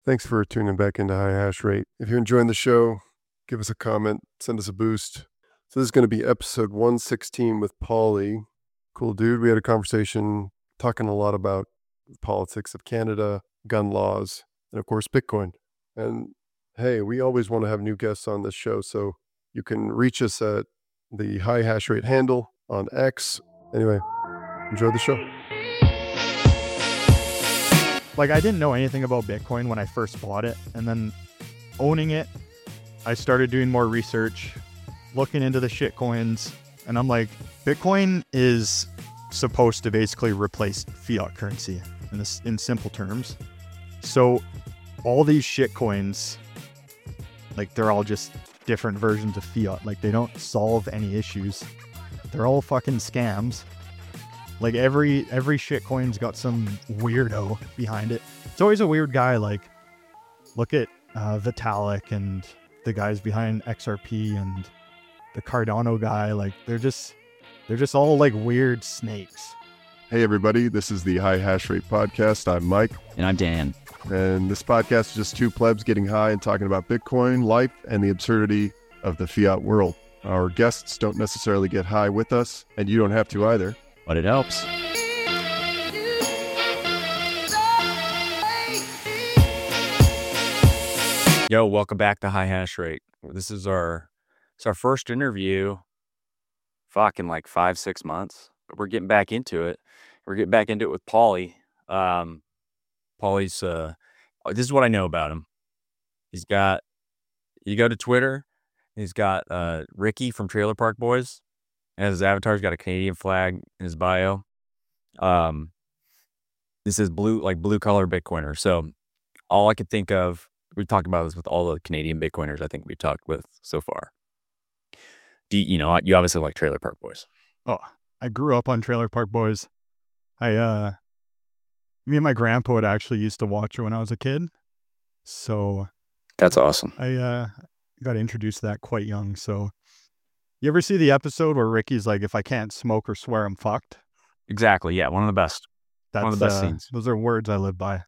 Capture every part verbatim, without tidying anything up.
Thanks for tuning back into High Hash Rate. If you're enjoying the show, give us a comment, send us a boost. So this is going to be episode one sixteen with Paulie. Cool dude. We had a conversation talking a lot about the politics of Canada, gun laws, and of course, Bitcoin. And hey, we always want to have new guests on this show, so you can reach us at the High Hash Rate handle on X. Anyway, enjoy the show. Like, I didn't know anything about Bitcoin when I first bought it, and then owning it, I started doing more research, looking into the shit coins, and I'm like, Bitcoin is supposed to basically replace fiat currency in this, in simple terms. So all these shit coins, like, they're all just different versions of fiat. Like, they don't solve any issues. They're all fucking scams. Like, every every shit coin's got some weirdo behind it. It's always a weird guy. Like, look at uh, Vitalik and the guys behind X R P and the Cardano guy. Like, they're just they're just all like weird snakes. Hey everybody, this is the High Hash Rate podcast. I'm Mike. And I'm Dan. And this podcast is just two plebs getting high and talking about Bitcoin, life, and the absurdity of the fiat world. Our guests don't necessarily get high with us, and you don't have to either. But it helps. Yo, welcome back to High Hash Rate. This is our it's our first interview, fuck, in like five, six months. But we're getting back into it. We're getting back into it with Paulie. Um, Paulie's, uh, this is what I know about him. He's got, you go to Twitter, he's got uh, Ricky from Trailer Park Boys. And his avatar's got a Canadian flag in his bio. Um, this is blue, like blue collar Bitcoiner. So all I could think of, we've talked about this with all the Canadian Bitcoiners I think we've talked with so far. Do you, you know, you obviously like Trailer Park Boys. Oh, I grew up on Trailer Park Boys. I, uh, me and my grandpa would actually used to watch it when I was a kid. So that's awesome. I uh, got introduced to that quite young. So you ever see the episode where Ricky's like, if I can't smoke or swear, I'm fucked? Exactly. Yeah. One of the best. That's, one of the best uh, scenes. Those are words I live by.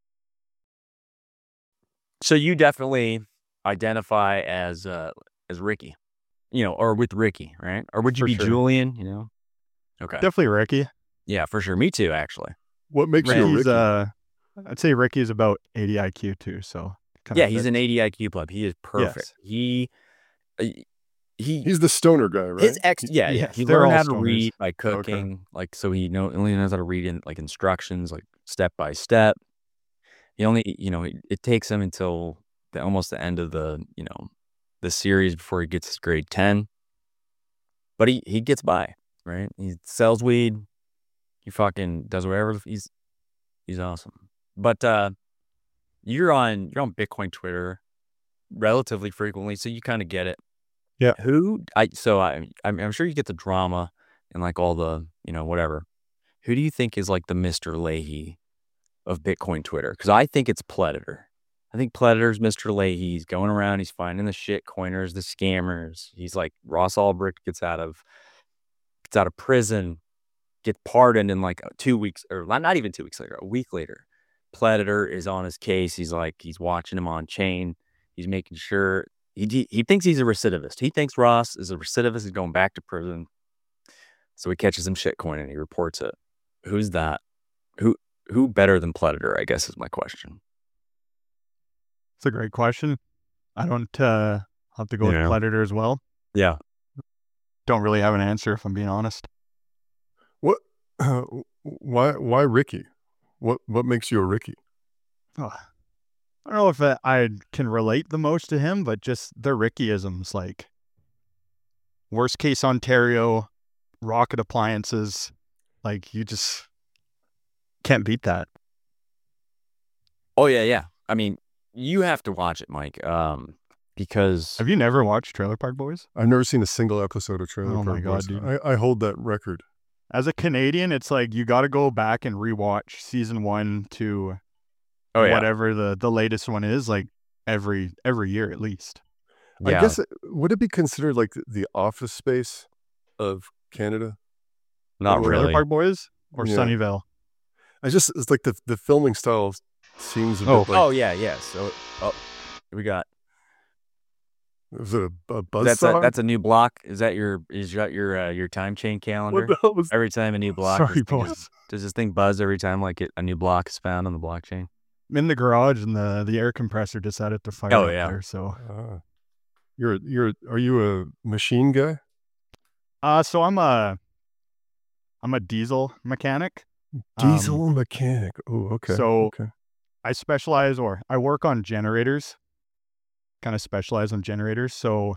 So you definitely identify as, uh, as Ricky, you know, or with Ricky, right? Or would you For be sure. Julian, you know? Okay. Definitely Ricky. Yeah, for sure. Me too, actually. What makes you a Ricky's, Ricky? uh, I'd say Ricky's about eighty I Q too. So yeah, he's an eighty I Q pleb. He is perfect. Yes. He, uh, He He's the stoner guy, right? his ex, yeah, yeah. yes, He they're learned all how to stoners. read by cooking, like so he know only knows how to read in like instructions, like step by step. He only, you know, it, it takes him until the almost the end of the, you know, the series before he gets his grade ten. But he he gets by, right? He sells weed. He fucking does whatever. He's he's awesome. But uh, you're on you're on Bitcoin Twitter relatively frequently, so you kind of get it. Yeah. Who I so I I'm, I'm sure you get the drama and like all the, you know, whatever. Who do you think is like the Mister Leahy of Bitcoin Twitter? Because I think it's Predator. I think Predator's Mister Leahy. He's going around. He's finding the shit coiners, the scammers. He's like Ross Ulbricht gets out of gets out of prison, gets pardoned in like two weeks or not even two weeks later, a week later. Predator is on his case. He's like he's watching him on chain. He's making sure. He, he thinks he's a recidivist. He thinks Ross is a recidivist. He's going back to prison. So he catches him shitcoin and he reports it. Who's that? Who who better than Predator, I guess is my question. It's a great question. I don't uh, have to go Yeah. with Predator as well. Yeah. Don't really have an answer if I'm being honest. What? Uh, why? Why Ricky? What? What makes you a Ricky? Oh, I don't know if uh, I can relate the most to him, but just the Rickyisms, like worst case Ontario, rocket appliances, like you just can't beat that. Oh, yeah, yeah. I mean, you have to watch it, Mike, um, because... Have you never watched Trailer Park Boys? I've never seen a single episode of Trailer Oh Park my God, Boys. dude. I, I hold that record. As a Canadian, it's like you got to go back and rewatch season one to Oh, yeah. whatever the, the latest one is, like every every year at least. Yeah. I guess, it, would it be considered like the Office Space of Canada? Not Trailer Trailer really. Park Boys or Yeah. Sunnyvale? I just, it's like the, the filming style seems a Oh. bit like. Oh yeah, yeah. So oh, we got. Is it a, a buzz That's song? a that's a new block. Is that your is that your uh, your time chain calendar? What the hell was Every time a new block. Sorry, this thing boys. just- does this thing buzz every time like it, a new block is found on the blockchain? I'm in the garage and the, the air compressor decided to fire Oh, up yeah. there. So, Ah. You're you're are you a machine guy? uh, so I'm a I'm a diesel mechanic. Diesel Um, mechanic. Oh, okay. so- okay. I specialize or I work on generators. Kind of specialize on generators. So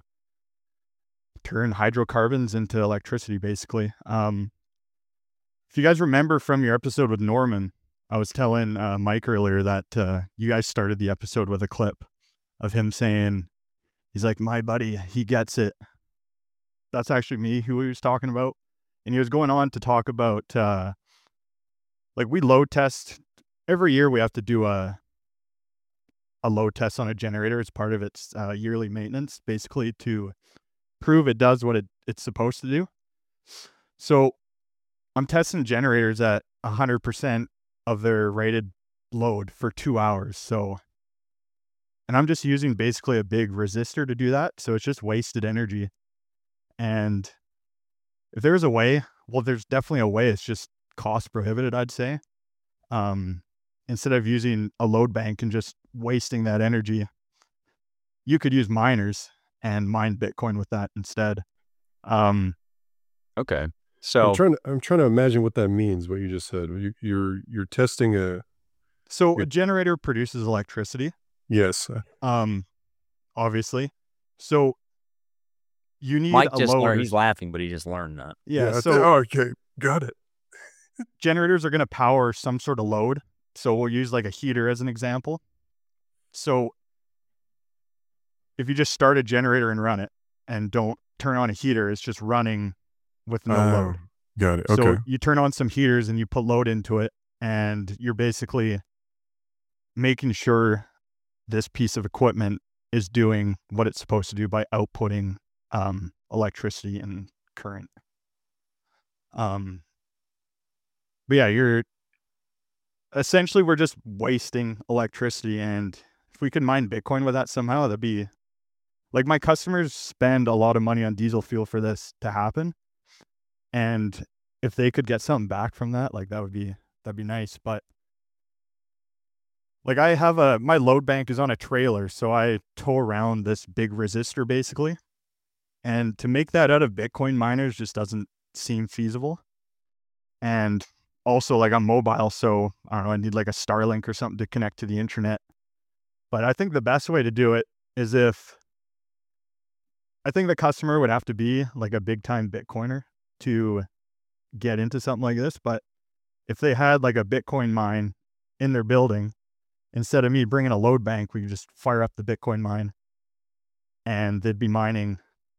turn hydrocarbons into electricity, basically. Um, if you guys remember from your episode with Norman, I was telling uh, Mike earlier that uh, you guys started the episode with a clip of him saying, he's like, my buddy, he gets it. That's actually me who he was talking about. And he was going on to talk about, uh, like we load test. Every year we have to do a a load test on a generator as part of its uh, yearly maintenance, basically to prove it does what it, it's supposed to do. So I'm testing generators at one hundred percent of their rated load for two hours. So, and I'm just using basically a big resistor to do that. So it's just wasted energy. And if there's a way, well, there's definitely a way. It's just cost prohibitive, I'd say. Um, instead of using a load bank and just wasting that energy, you could use miners and mine Bitcoin with that instead. Um, Okay. I'm So trying to I'm trying to imagine what that means. What you just said. You, you're you're testing a so a Good. generator produces electricity, yes. um, obviously. So you need Mike a just load. learned. He's laughing, but he just learned that. yeah, I so think- oh, okay, got it. generators are going to power some sort of load. So we'll use like a heater as an example. So if you just start a generator and run it and don't turn on a heater, it's just running with no Oh, load. Got it. Okay. So you turn on some heaters and you put load into it, and you're basically making sure this piece of equipment is doing what it's supposed to do by outputting um, electricity and current. Um, but yeah, you're essentially we're just wasting electricity, and if we could mine Bitcoin with that somehow, that'd be like my customers spend a lot of money on diesel fuel for this to happen, and if they could get something back from that, like that would be that'd be nice. But like I have a my load bank is on a trailer, so I tow around this big resistor basically, and to make that out of Bitcoin miners just doesn't seem feasible. And also, like I'm mobile, so I don't know, I need like a Starlink or something to connect to the internet. But I think the best way to do it is if I think the customer would have to be like a big time Bitcoiner to get into something like this. But if they had like a Bitcoin mine in their building, instead of me bringing a load bank, we could just fire up the Bitcoin mine and they'd be mining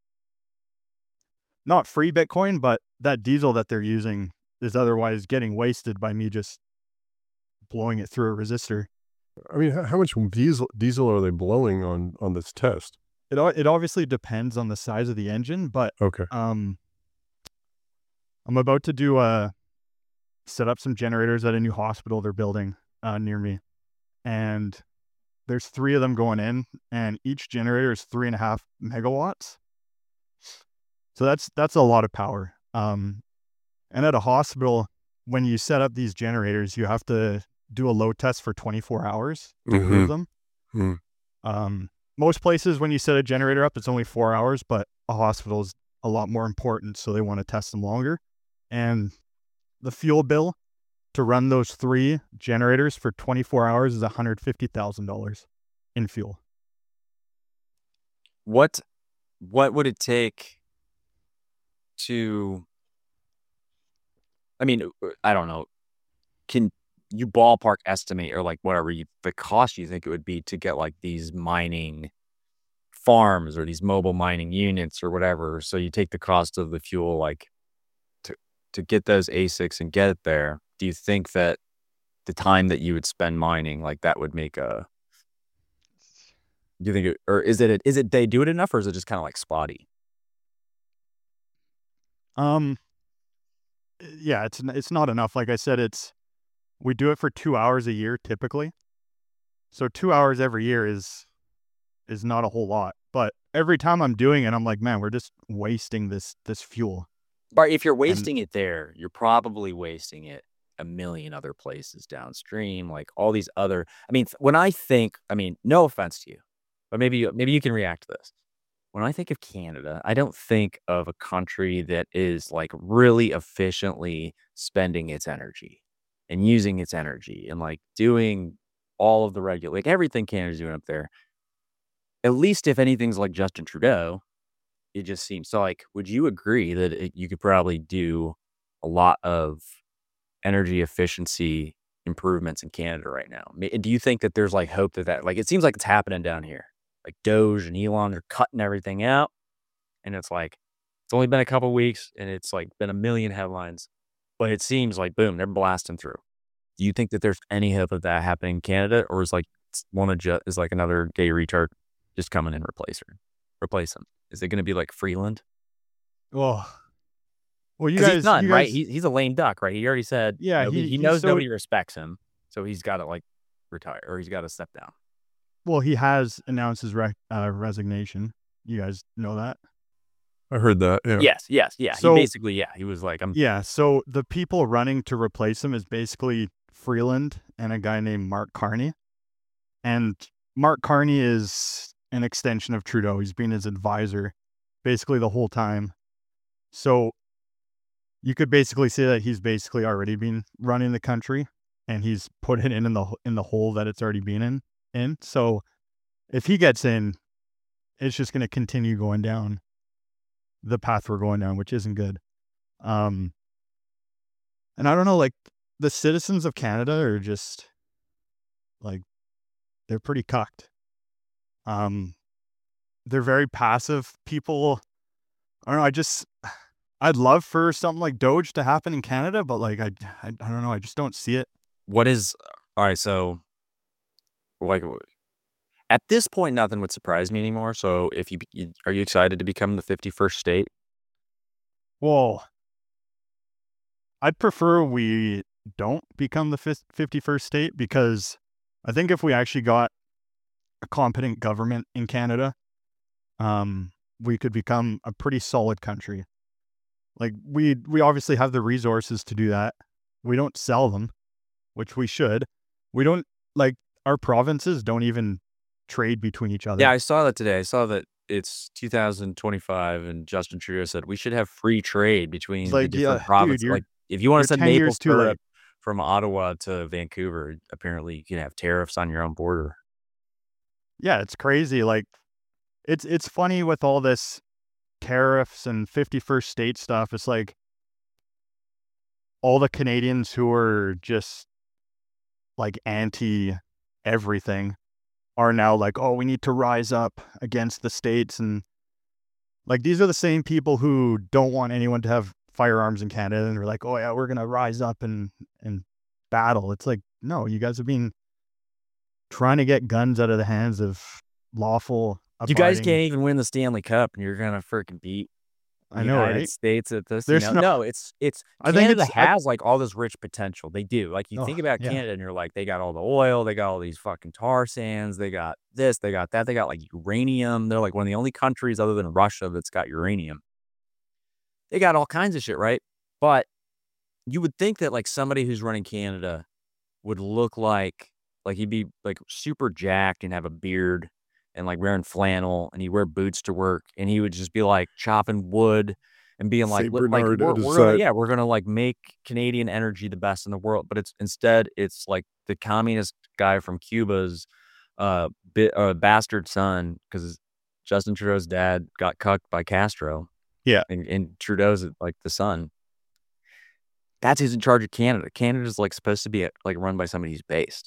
not free Bitcoin, but that diesel that they're using is otherwise getting wasted by me just blowing it through a resistor. I mean, how, how much diesel diesel are they blowing on on this test? It o- it obviously depends on the size of the engine, but Okay. um, I'm about to do a set up some generators at a new hospital they're building uh, near me, and there's three of them going in, and each generator is three and a half megawatts. So that's that's a lot of power. Um, and at a hospital, when you set up these generators, you have to do a load test for twenty-four hours to Mhm. prove them. Mhm. Um, most places, when you set a generator up, it's only four hours, but a hospital is a lot more important, so they want to test them longer. And the fuel bill to run those three generators for twenty-four hours is one hundred fifty thousand dollars in fuel. What what would it take to I mean, uh, I don't know. Can you ballpark estimate or like whatever you, the cost you think it would be to get like these mining farms or these mobile mining units or whatever? So you take the cost of the fuel like to to get those A SICs and get it there. Do you think that the time that you would spend mining like that would make a do you think it, or is it is it they do it enough or is it just kind of like spotty? Um, yeah, it's n- it's not enough. Like I said, it's we do it for two hours a year typically, So two hours every year is is not a whole lot. But every time I'm doing it, I'm like, man, we're just wasting this this fuel. But if you're And wasting it there, you're probably wasting it a million other places downstream, like all these other. I mean, th- when I think, I mean, no offense to you, but maybe you- maybe you can react to this. When I think of Canada, I don't think of a country that is like really efficiently spending its energy and using its energy and like doing all of the regular, like everything Canada's doing up there. At least if anything's like Justin Trudeau, it just seems so. Like, would you agree that it, you could probably do a lot of energy efficiency improvements in Canada right now? Ma- Do you think that there's like hope that that like it seems like it's happening down here? Like Doge and Elon, they're cutting everything out, and it's like it's only been a couple weeks, and it's like been a million headlines, but it seems like boom, they're blasting through. Do you think that there's any hope of that happening in Canada, or is like s- one of ju- is like another gay retard just coming and replace her, replace him? Is it going to be like Freeland? well, well, you Because he's guys, done, you right? guys, He, he's a lame duck, right? He already said yeah, nobody, he he he's knows so nobody respects him, so he's got to like retire or he's got to step down. well. He has announced his re- uh, resignation. You guys know that. I heard that. Yeah. Yes, yes, yeah. So- he basically, yeah, he was like, I'm. Yeah. So the people running to replace him is basically Freeland and a guy named Mark Carney. And Mark Carney is an extension of Trudeau. He's been his advisor basically the whole time. So you could basically say that he's basically already been running the country, and he's put it in, in the in the hole that it's already been in. In so if he gets in, it's just going to continue going down the path we're going down, which isn't good. Um, and I don't know, like the citizens of Canada are just like they're pretty cucked. Um, they're very passive people. I don't know. I just I'd love for something like Doge to happen in Canada, but like I I, I don't know. I just don't see it. What is all right? So, like, w- at this point, nothing would surprise me anymore. So, if you, you are you excited to become the fifty-first state? Well, I'd prefer we don't become the fif- fifty-first state, because I think if we actually got a competent government in Canada, um, we could become a pretty solid country. Like we we obviously have the resources to do that. We don't sell them, which we should. We don't like our provinces don't even trade between each other. Yeah, I saw that today. I saw that it's two thousand twenty-five, and Justin Trudeau said we should have free trade between the like, different yeah, provinces. dude, you're Like, if you want you're to send ten maple years too syrup late. from Ottawa to Vancouver, apparently you can have tariffs on your own border. Yeah, it's crazy. Like it's it's funny with all this tariffs and fifty-first state stuff. It's like all the Canadians who are just like anti everything are now like, oh, we need to rise up against the states. And like these are the same people who don't want anyone to have firearms in Canada, and they're like, oh yeah, we're gonna rise up and and battle. It's like, no, you guys have been trying to get guns out of the hands of lawful You guys abiding- can't even win the Stanley Cup, and you're gonna freaking beat the I know, United right? States at this. You There's know? no- No, it's it's I think Canada it's- I- has like all this rich potential. They do. Like you Oh, think about yeah. Canada, and you're like, they got all the oil, they got all these fucking tar sands, they got this, they got that, they got like uranium. They're like one of the only countries other than Russia that's got uranium. They got all kinds of shit, right? But you would think that like somebody who's running Canada would look like like he'd be like super jacked and have a beard and like wearing flannel, and he'd wear boots to work, and he would just be like chopping wood and being like, Saint "Look, like Bernard we're, at his we're gonna, side. yeah, we're gonna like make Canadian energy the best in the world." But it's instead it's like the communist guy from Cuba's uh, bit, uh bastard son, because Justin Trudeau's dad got cucked by Castro. Yeah. and, and Trudeau's like the son. That's who's in charge of Canada. Canada's like supposed to be like run by somebody who's based.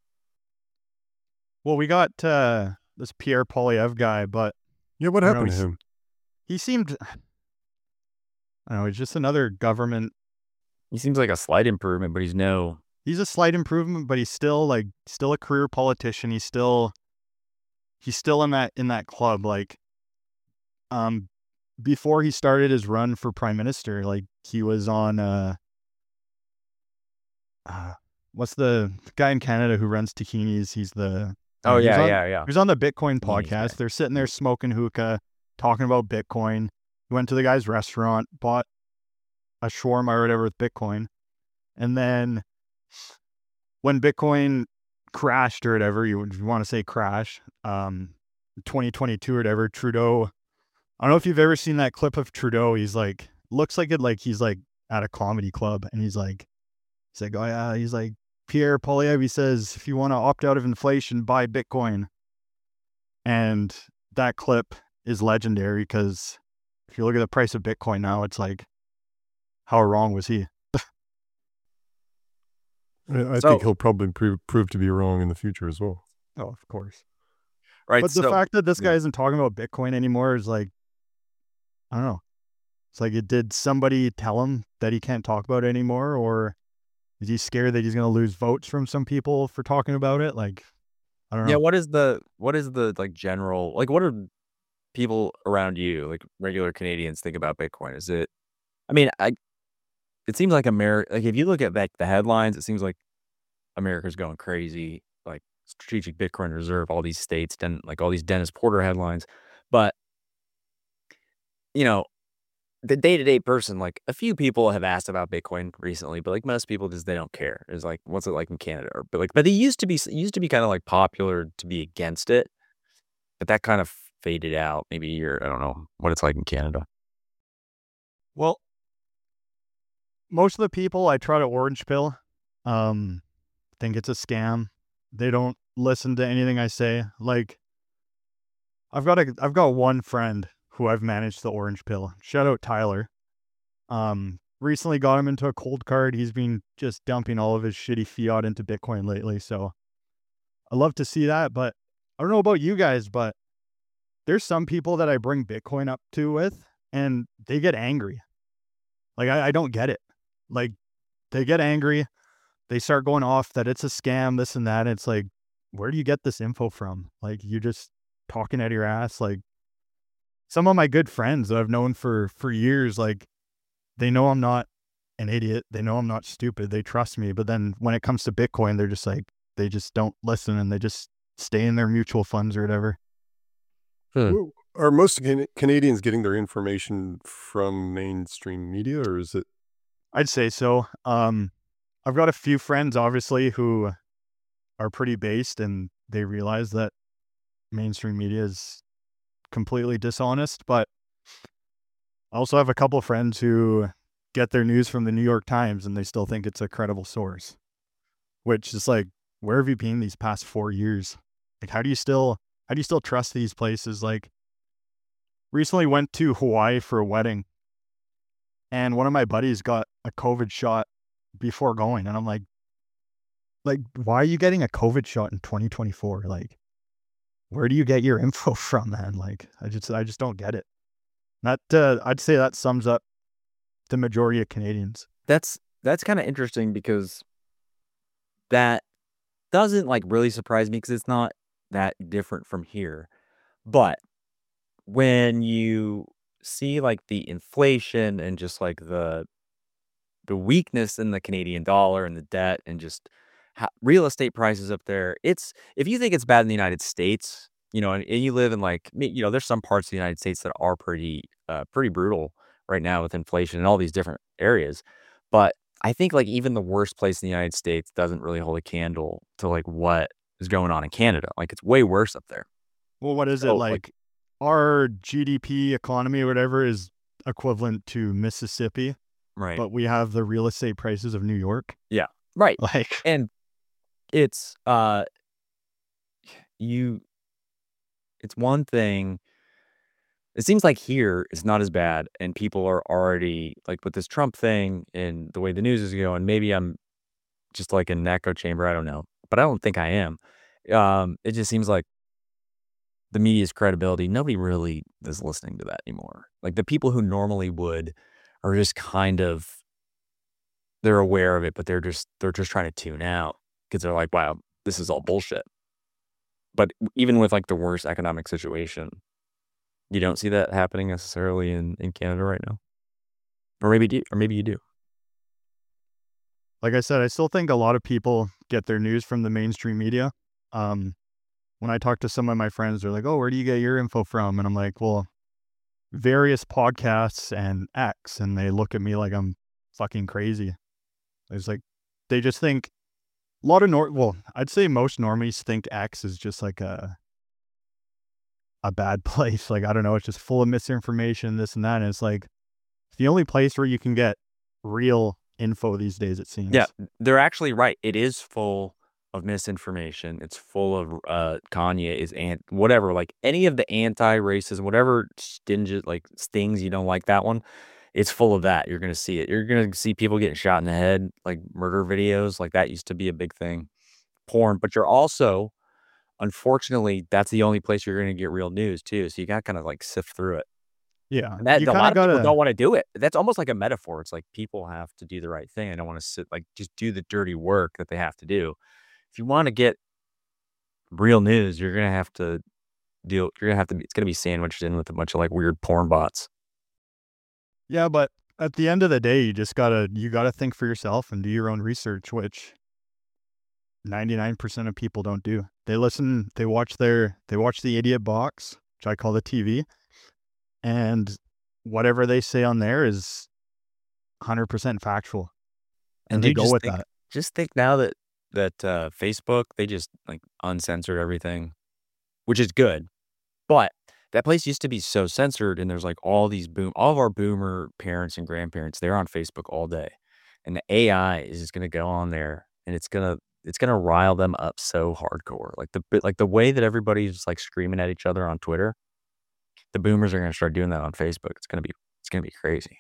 Well, we got uh, this Pierre Poilievre guy, but Yeah, what I don't know, happened to he's- him? he seemed, I don't know, he's just another government. He seems like a slight improvement, but he's no. He's a slight improvement, but he's still like still a career politician. He's still he's still in that in that club. Like, um, before he started his run for prime minister, like he was on uh, uh what's the guy in Canada who runs Tahinis? He's the Oh, uh, he was yeah, on, yeah, yeah. He was on the Bitcoin Tahini's guy. podcast. They're sitting there smoking hookah, talking about Bitcoin. He went to the guy's restaurant, bought a shawarma or whatever with Bitcoin, and then when Bitcoin crashed or whatever, you, you want to say crash, um, twenty twenty-two or whatever, Trudeau. I don't know if you've ever seen that clip of Trudeau. He's like, looks like it, like he's like at a comedy club, and he's like, he's like, oh yeah, he's like, Pierre Poilievre says, if you want to opt out of inflation, buy Bitcoin. And that clip is legendary because if you look at the price of Bitcoin now, it's like, how wrong was he? I, I So- think he'll probably prove, prove to be wrong in the future as well. Oh, of course. Right. But the so, fact that this guy yeah. isn't talking about Bitcoin anymore is like, I don't know. It's like, it did somebody tell him that he can't talk about it anymore, or is he scared that he's going to lose votes from some people for talking about it? Like, I don't know. Yeah, what is the what is the like general like what do people around you, like regular Canadians, think about Bitcoin? Is it I mean, I it seems like America like if you look at like the headlines, it seems like America's going crazy, like strategic Bitcoin reserve, all these states, then like all these Dennis Porter headlines. But you know, the day-to-day person, like a few people have asked about Bitcoin recently, but like most people just they don't care. It's like, what's it like in Canada? Or, but like, but it used to be it used to be kind of like popular to be against it, but that kind of faded out. Maybe a year. I don't know what it's like in Canada. Well, most of the people I try to orange pill, um, think it's a scam. They don't listen to anything I say. Like, I've got a, I've got one friend who I've managed the orange pill. Shout out Tyler. Um, recently got him into a cold card. He's been just dumping all of his shitty fiat into Bitcoin lately. So I love to see that. But I don't know about you guys, but there's some people that I bring Bitcoin up to with, and they get angry. Like, I, I don't get it. Like, they get angry. They start going off that it's a scam, this and that. And it's like, where do you get this info from? Like, you're just talking out of your ass. Like, some of my good friends that I've known for, for years, like, they know I'm not an idiot. They know I'm not stupid. They trust me. But then when it comes to Bitcoin, they're just like, they just don't listen, and they just stay in their mutual funds or whatever. Hmm. Well, are most Can- Canadians getting their information from mainstream media, or is it? I'd say so. Um, I've got a few friends, obviously, who are pretty based, and they realize that mainstream media is completely dishonest. But I also have a couple of friends who get their news from the New York Times, and they still think it's a credible source, which is like, where have you been these past four years? Like, how do you still, how do you still trust these places? Like, recently went to Hawaii for a wedding, and one of my buddies got a COVID shot before going. And I'm like, like, why are you getting a COVID shot in twenty twenty-four? Like, where do you get your info from, man? Like, I just, I just don't get it. That, uh, I'd say that sums up the majority of Canadians. That's that's kind of interesting because that doesn't like really surprise me because it's not that different from here. But when you see like the inflation and just like the the weakness in the Canadian dollar and the debt and just how, real estate prices up there, it's if you think it's bad in the United States, you know, and, and you live in like me- you know, there's some parts of the United States that are pretty uh, pretty brutal right now with inflation in all these different areas. But I think like even the worst place in the United States doesn't really hold a candle to like what is going on in Canada. Like it's way worse up there. Well, what is it So, like? like- Our G D P economy or whatever is equivalent to Mississippi, Right. but we have the real estate prices of New York. Right. Like, And it's uh you it's one thing. It seems like here it's not as bad and people are already like with this Trump thing and the way the news is going, maybe I'm just like in an echo chamber, I don't know. But I don't think I am. Um it just seems like the media's credibility, nobody really is listening to that anymore. Like the people who normally would are just kind of they're aware of it, but they're just they're just trying to tune out because they're like, wow, this is all bullshit. But even with like the worst economic situation, you don't see that happening necessarily in, in Canada right now. Or maybe do or maybe you do. like I said, I still think a lot of people get their news from the mainstream media. Um, when I talk to some of my friends, they're like, "Oh, where do you get your info from?" And I'm like, "Well, various podcasts and X," and they look at me like I'm fucking crazy. It's like they just think a lot of nor well, I'd say most normies think X is just like a a bad place. Like, I don't know, it's just full of misinformation, this and that. And it's like it's the only place where you can get real info these days, it seems. Yeah, they're actually right. It is full of misinformation. It's full of uh Kanye is and whatever, like any of the anti-racism, whatever stingy like stings you don't like that one. It's full of that. You're gonna see it. You're gonna see people getting shot in the head, like murder videos, like that used to be a big thing. Porn, but you're also, unfortunately, that's the only place you're gonna get real news too. So you gotta kind of like sift through it. Yeah. And that You a kind lot of of people gotta, don't want to do it. That's almost like a metaphor. It's like people have to do the right thing. I don't want to sit like just do the dirty work that they have to do. If you want to get real news, you're gonna have to deal. You're gonna have to. Be, it's gonna be sandwiched in with a bunch of like weird porn bots. yeah, but at the end of the day, you just gotta, you gotta think for yourself and do your own research, which ninety-nine percent of people don't do. They listen, they watch their, they watch the idiot box, which I call the T V, and whatever they say on there is one hundred percent factual. And, And they dude, go just with think, that. just think now that that uh, Facebook they just like uncensored everything, which is good. But that place used to be so censored, and there's like all these boom, all of our boomer parents and grandparents, they're on Facebook all day, and the A I is just gonna go on there, and it's gonna it's gonna rile them up so hardcore. Like the bit, like the way that everybody's like screaming at each other on Twitter, the boomers are gonna start doing that on Facebook. It's gonna be it's gonna be crazy.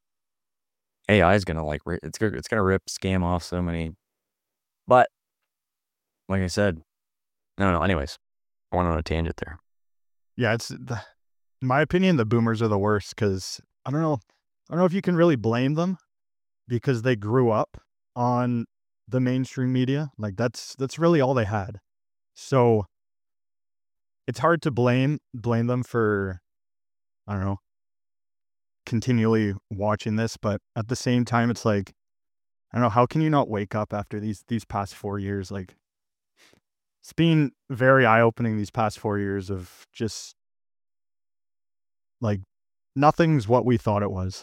A I is gonna like ri- it's gonna it's gonna rip scam off so many. But like I said, I don't know. Anyways, I went on a tangent there. Yeah, it's, the, in my opinion, the boomers are the worst because I don't know, I don't know if you can really blame them because they grew up on the mainstream media. Like that's that's really all they had. So it's hard to blame blame them for, I don't know, continually watching this, but at the same time it's like, I don't know, how can you not wake up after these these past four years? Like it's been very eye-opening these past four years of just like nothing's what we thought it was.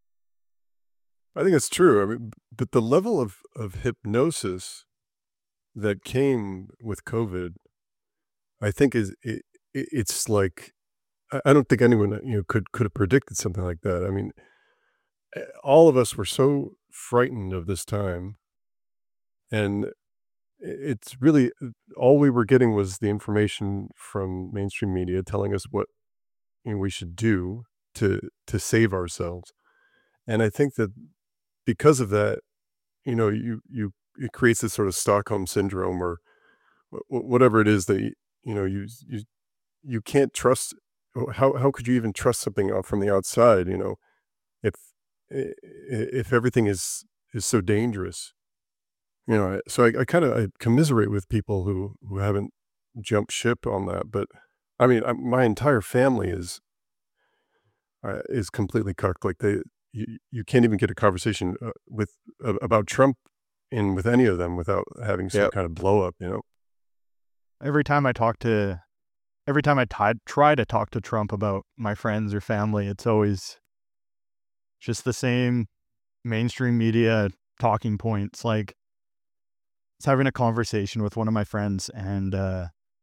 I think it's true. I mean, but the level of, of hypnosis that came with COVID, I think is it, it, it's like I, I don't think anyone you know could could have predicted something like that. I mean, eh, all of us were so frightened of this time, and i- it's really uh, all we were getting was the information from mainstream media telling us what you know, we should do to to save ourselves. And I think that because of that, you know, you you it creates this sort of Stockholm syndrome or wh- wh- whatever it is that y- you know you you you can't trust. oh, How how could you even trust something out from the outside? You know, if i- i- if everything is is so dangerous, you know. I- So I, I kind of I commiserate with people who who haven't jumped ship on that. But I mean, I, my entire family is uh, is completely cucked. Like they, you, you can't even get a conversation uh, with uh, about Trump in with any of them without having some Yep. kind of blow up. You know. Every time I talk to, every time I t- try to talk to Trump about my friends or family, it's always just the same mainstream media talking points. Like, I was having a conversation with one of my friends, and uh,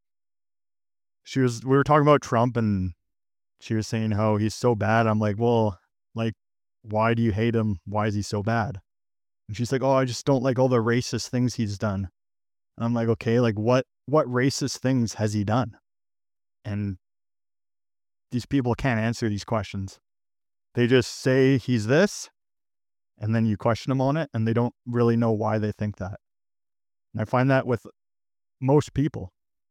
she was, we were talking about Trump, and she was saying how he's so bad. I'm like, well, like, why do you hate him? Why is he so bad? And she's like, oh, I just don't like all the racist things he's done. And I'm like, okay, like what, what racist things has he done? And these people can't answer these questions. They just say he's this, and then you question them on it, and they don't really know why they think that. And I find that with most people.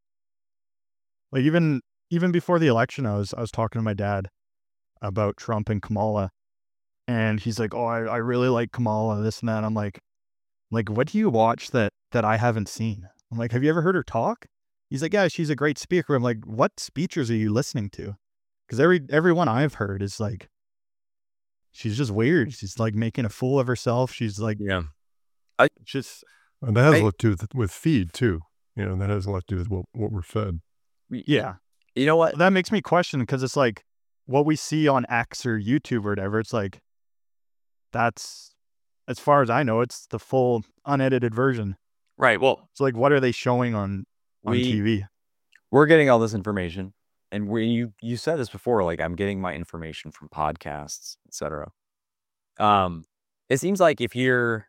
Like even even before the election, I was I was talking to my dad about Trump and Kamala, and he's like, "Oh, I, I really like Kamala, this and that." I'm like, "Like, what do you watch that that I haven't seen?" I'm like, "Have you ever heard her talk?" He's like, "Yeah, she's a great speaker." I'm like, "What speeches are you listening to?" Because every every one I've heard is like, she's just weird. She's like making a fool of herself. She's like Yeah. I just And that has I- a lot to do with, with feed too. You know, that has a lot to do with what, what we're fed. yeah. You know what? That makes me question because it's like what we see on X or YouTube or whatever. It's like that's as far as I know, it's the full unedited version. Right. Well, So like, what are they showing on on we T V? we're getting all this information, and we you you said this before. Like, I'm getting my information from podcasts, et cetera. Um, it seems like if you're,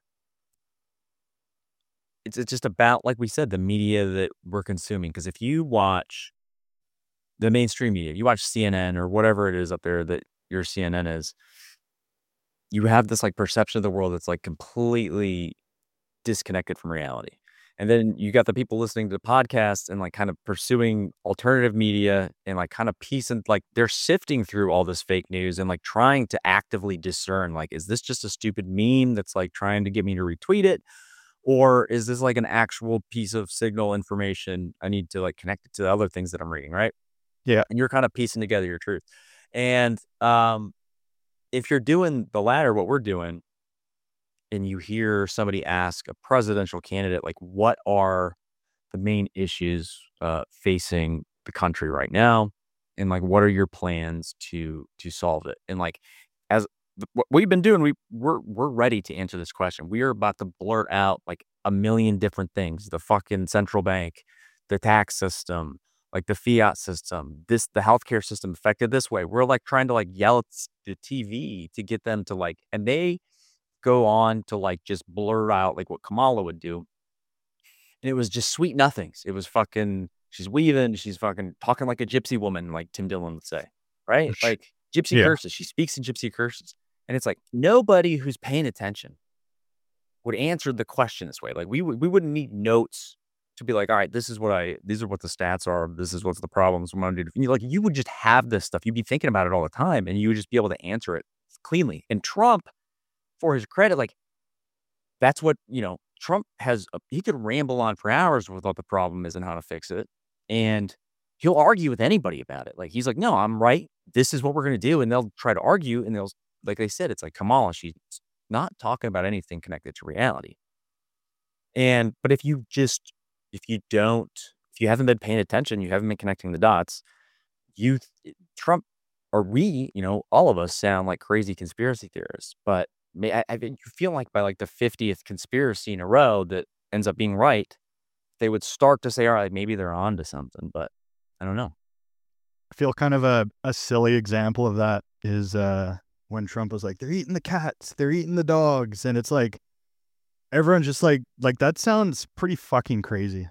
it's it's just about, like we said, the media that we're consuming. Because if you watch the mainstream media, you watch C N N or whatever it is up there that your C N N is, you have this like perception of the world that's like completely disconnected from reality. And then you got the people listening to podcasts and like kind of pursuing alternative media and like kind of piecing, like they're sifting through all this fake news and like trying to actively discern, like, is this just a stupid meme that's like trying to get me to retweet it? Or is this like an actual piece of signal information I need to like connect it to the other things that I'm reading, right? Yeah. And you're kind of piecing together your truth. And um, if you're doing the latter, what we're doing, and you hear somebody ask a presidential candidate, like, what are the main issues uh, facing the country right now? And like, what are your plans to to solve it? And like, as th- what we've been doing, we we're we're ready to answer this question. We are about to blurt out like a million different things: the fucking central bank, the tax system, like the fiat system, this the healthcare system affected this way. We're like trying to like yell at s- the T V to get them to like, and they go on to like just blur out like what Kamala would do. And it was just sweet nothings. It was fucking, she's weaving, she's fucking talking like a gypsy woman, like Tim Dillon would say, right? Sh- Like gypsy yeah. curses. She speaks in gypsy curses. And it's like nobody who's paying attention would answer the question this way. Like we would, we wouldn't need notes to be like, all right, this is what I, these are what the stats are. This is what's the problems. I'm gonna do. You like, you would just have this stuff. You'd be thinking about it all the time and you would just be able to answer it cleanly. And Trump, for his credit, like that's what, you know, Trump has, a, he could ramble on for hours with what the problem is and how to fix it. And he'll argue with anybody about it. Like, he's like, no, I'm right. This is what we're going to do. And they'll try to argue. And they'll, like they said, it's like Kamala, she's not talking about anything connected to reality. And, but if you just, if you don't, if you haven't been paying attention, you haven't been connecting the dots, you, Trump, or we, you know, all of us sound like crazy conspiracy theorists. But I, I you feel like by like the fiftieth conspiracy in a row that ends up being right, they would start to say, all right, maybe they're on to something, but I don't know. I feel kind of a, a silly example of that is uh, when Trump was like, they're eating the cats, they're eating the dogs. And it's like, everyone's just like, like that sounds pretty fucking crazy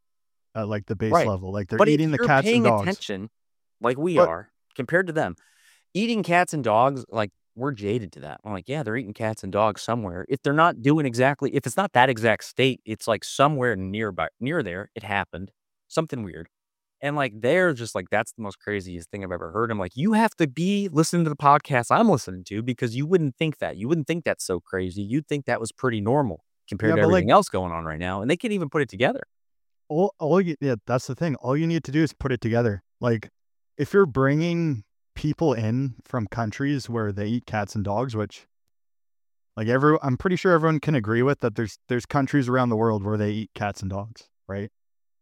at like the base Right. level. Like they're But if eating the you're cats paying and dogs. attention like we But- are compared to them, eating cats and dogs, like we're jaded to that. I'm like, yeah, they're eating cats and dogs somewhere. If they're not doing exactly, if it's not that exact state, it's like somewhere nearby, near there, it happened, something weird. And like, they're just like, that's the most craziest thing I've ever heard. I'm like, you have to be listening to the podcast I'm listening to because you wouldn't think that. You wouldn't think that's so crazy. You'd think that was pretty normal compared Yeah, to but, like- everything else going on right now. And they can't even put it together. all, all you, yeah, that's the thing. All you need to do is put it together. Like, if you're bringing people in from countries where they eat cats and dogs, which, like, every, I'm pretty sure everyone can agree with that. There's there's countries around the world where they eat cats and dogs, right?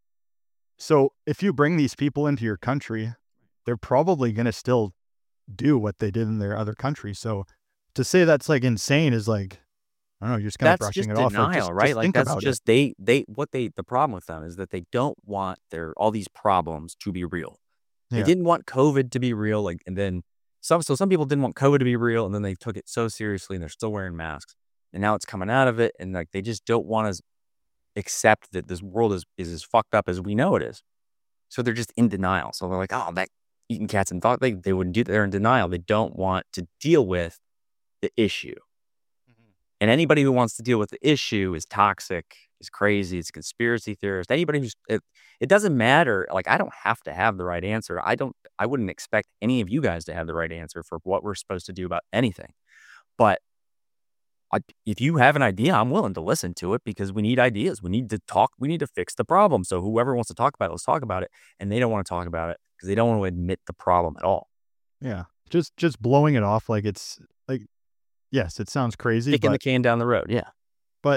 So if you bring these people into your country, they're probably gonna still do what they did in their other country. So to say that's like insane is like, I don't know, you're just kind of That's brushing just it off. denial, Like, just, right? just Like think that's about just they they what they the problem with them is that they don't want their all these problems to be real. They Yeah. didn't want COVID to be real, like, and then some. So some people didn't want COVID to be real, and then they took it so seriously, and they're still wearing masks. And now it's coming out of it, and like they just don't want to accept that this world is is as fucked up as we know it is. So they're just in denial. So they're like, oh, that eating cats and dogs, they they wouldn't do. They're in denial. They don't want to deal with the issue. And anybody who wants to deal with the issue is toxic, is crazy, it's a conspiracy theorist. Anybody who's, it, it doesn't matter. Like, I don't have to have the right answer. I don't, I wouldn't expect any of you guys to have the right answer for what we're supposed to do about anything. But I, if you have an idea, I'm willing to listen to it because we need ideas. We need to talk. We need to fix the problem. So whoever wants to talk about it, let's talk about it. And they don't want to talk about it because they don't want to admit the problem at all. Yeah. Just just blowing it off like it's like, yes, it sounds crazy, Kicking the but can down the road. Yeah.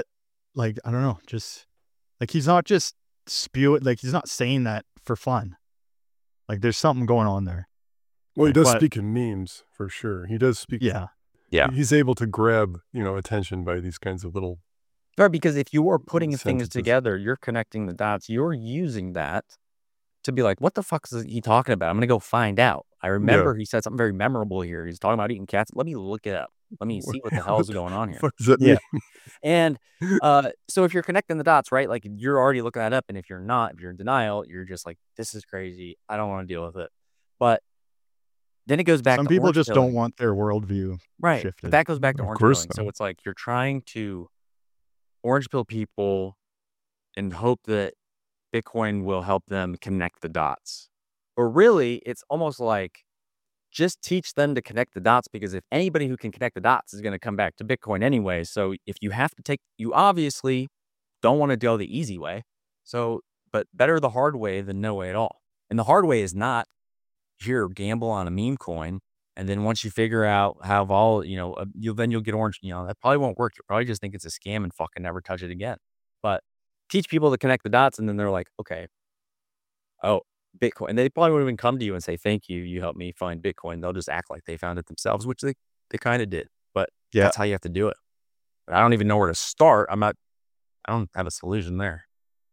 like, I don't know, just like he's not just spewing, like he's not saying that for fun. Like there's something going on there. Well, he Like, does but- speak in memes for sure. He does speak. Yeah. Yeah. He's able to grab, you know, attention by these kinds of little. Right, because if you are putting things sentences. together, you're connecting the dots, you're using that to be like, what the fuck is he talking about? I'm going to go find out. I remember he said something very memorable here. He's talking about eating cats. Let me look it up. Let me see what the hell is going on here. What does that Yeah. mean? And uh, so if you're connecting the dots, right, like you're already looking that up. And if you're not, if you're in denial, you're just like, this is crazy. I don't want to deal with it. But then it goes back Some to people orange just pilling. don't want their worldview Right. shifted. But that goes back to Of orange course pilling. So not. it's like you're trying to orange pill people and hope that Bitcoin will help them connect the dots. But really, it's almost like just teach them to connect the dots, because if anybody who can connect the dots is going to come back to Bitcoin anyway. So if you have to take, you obviously don't want to go the easy way. So, but better the hard way than no way at all. And the hard way is not here, gamble on a meme coin. And then once you figure out how all, you know, uh, you'll, then you'll get orange, you know, that probably won't work. You'll probably just think it's a scam and fucking never touch it again. But teach people to connect the dots. And then they're like, okay, oh, Bitcoin. And they probably won't even come to you and say, thank you, you helped me find Bitcoin. They'll just act like they found it themselves, which they, they kind of did. But Yeah. that's how you have to do it. But I don't even know where to start. I'm not, I don't have a solution there.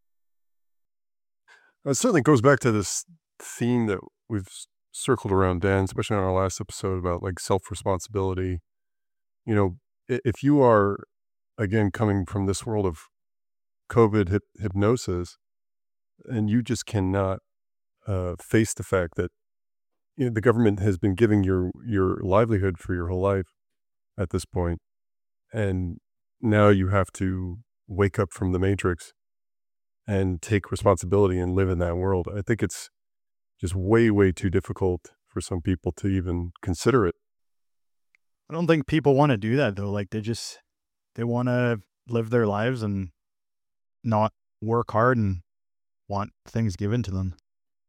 It certainly goes back to this theme that we've s- circled around, Dan, especially on our last episode about like self-responsibility. You know, i- if you are, again, coming from this world of COVID hyp- hypnosis, and you just cannot uh, face the fact that, you know, the government has been giving your your livelihood for your whole life at this point, and now you have to wake up from the matrix and take responsibility and live in that world. I think it's just way, way too difficult for some people to even consider it. I don't think people want to do that though. Like they just, they want to live their lives and not work hard and want things given to them.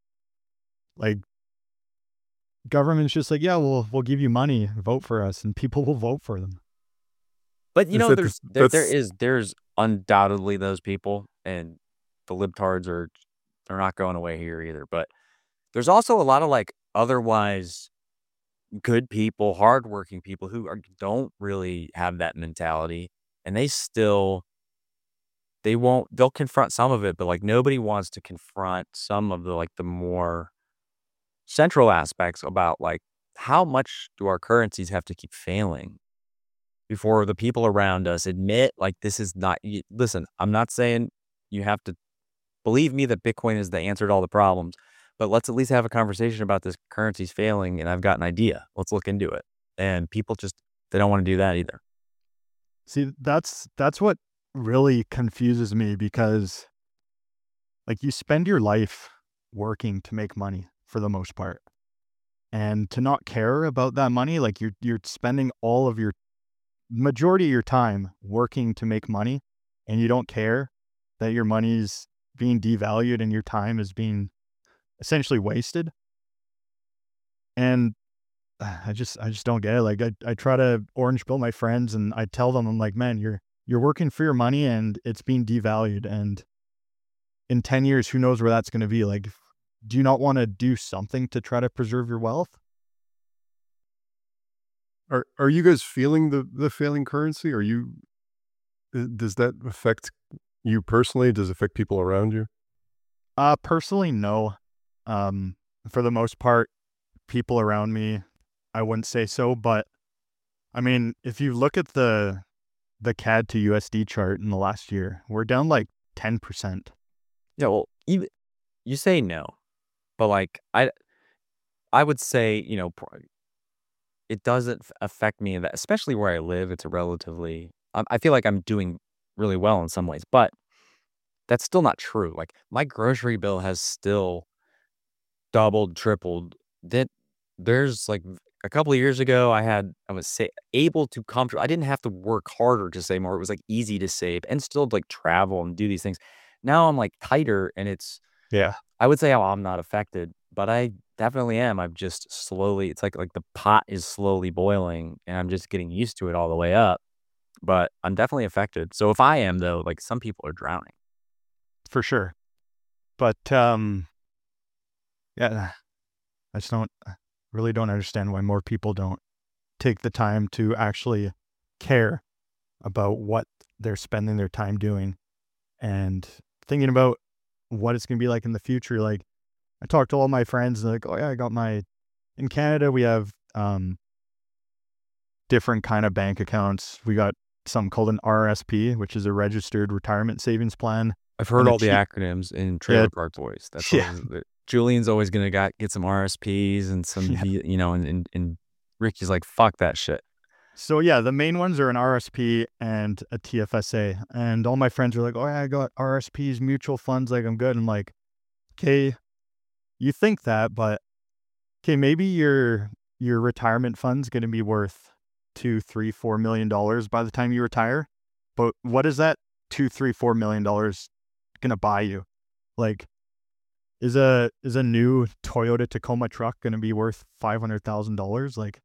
Like government's just like, yeah, we'll, we'll give you money, vote for us, and people will vote for them. But you Is know, that there's the- there, there that's- is there's undoubtedly those people, and the libtards are they're not going away here either. But there's also a lot of like otherwise good people, hardworking people who are don't really have that mentality, and they still they won't they'll confront some of it, but like nobody wants to confront some of the like the more central aspects about like how much do our currencies have to keep failing before the people around us admit like this is not y- listen, I'm not saying you have to believe me that Bitcoin is the answer to all the problems, but let's at least have a conversation about this currency's failing and I've got an idea. Let's look into it. And people just they don't want to do that either. See, that's that's what really confuses me, because like you spend your life working to make money for the most part, and to not care about that money, like you're you're spending all of your majority of your time working to make money, and you don't care that your money's being devalued and your time is being essentially wasted. And uh, I just I just don't get it. Like I, I try to orange pill my friends, and I tell them, I'm like, man, you're you're working for your money and it's being devalued, and in ten years, who knows where that's going to be? Like, do you not want to do something to try to preserve your wealth? Are are you guys feeling the the failing currency? Are you? uh, Does that affect you personally? Does it affect people around you? Uh, personally, no. Um, for the most part, people around me, I wouldn't say so. But I mean, if you look at the the C A D to U S D chart in the last year, we're down like ten percent. Yeah, well, you you say no, but like I I would say, you know, pr- it doesn't f- affect me that, especially where I live. It's a relatively I I feel like I'm doing really well in some ways, but that's still not true. Like my grocery bill has still doubled, tripled. That there's like a couple of years ago, I had I was sa- able to comfort. I didn't have to work harder to save more. It was like easy to save and still like travel and do these things. Now I'm like tighter, and it's Yeah. I would say, oh, I'm not affected, but I definitely am. I've just slowly. It's like like the pot is slowly boiling, and I'm just getting used to it all the way up. but I'm definitely affected. So if I am though, like some people are drowning. For sure. But um, yeah, I just don't really don't understand why more people don't take the time to actually care about what they're spending their time doing and thinking about what it's going to be like in the future. Like I talked to all my friends and like, oh yeah, I got my, in Canada, we have um, different kind of bank accounts. We got something called an R S P, which is a registered retirement savings plan. I've heard And all a the T- acronyms in Trailer Yeah. Park Boys. That's Yeah. always, the- Julian's always gonna got, get some R S Ps and some, Yeah. V, you know, and, and and Ricky's like, fuck that shit. So yeah, the main ones are an R S P and a T F S A. And all my friends are like, oh yeah, I got R S Ps, mutual funds, like I'm good. I'm like, okay, you think that, but okay, maybe your your retirement fund's gonna be worth two, three, four million dollars by the time you retire. But what is that two, three, four million dollars gonna buy you? Like, is a is a new Toyota Tacoma truck gonna be worth five hundred thousand dollars? Like,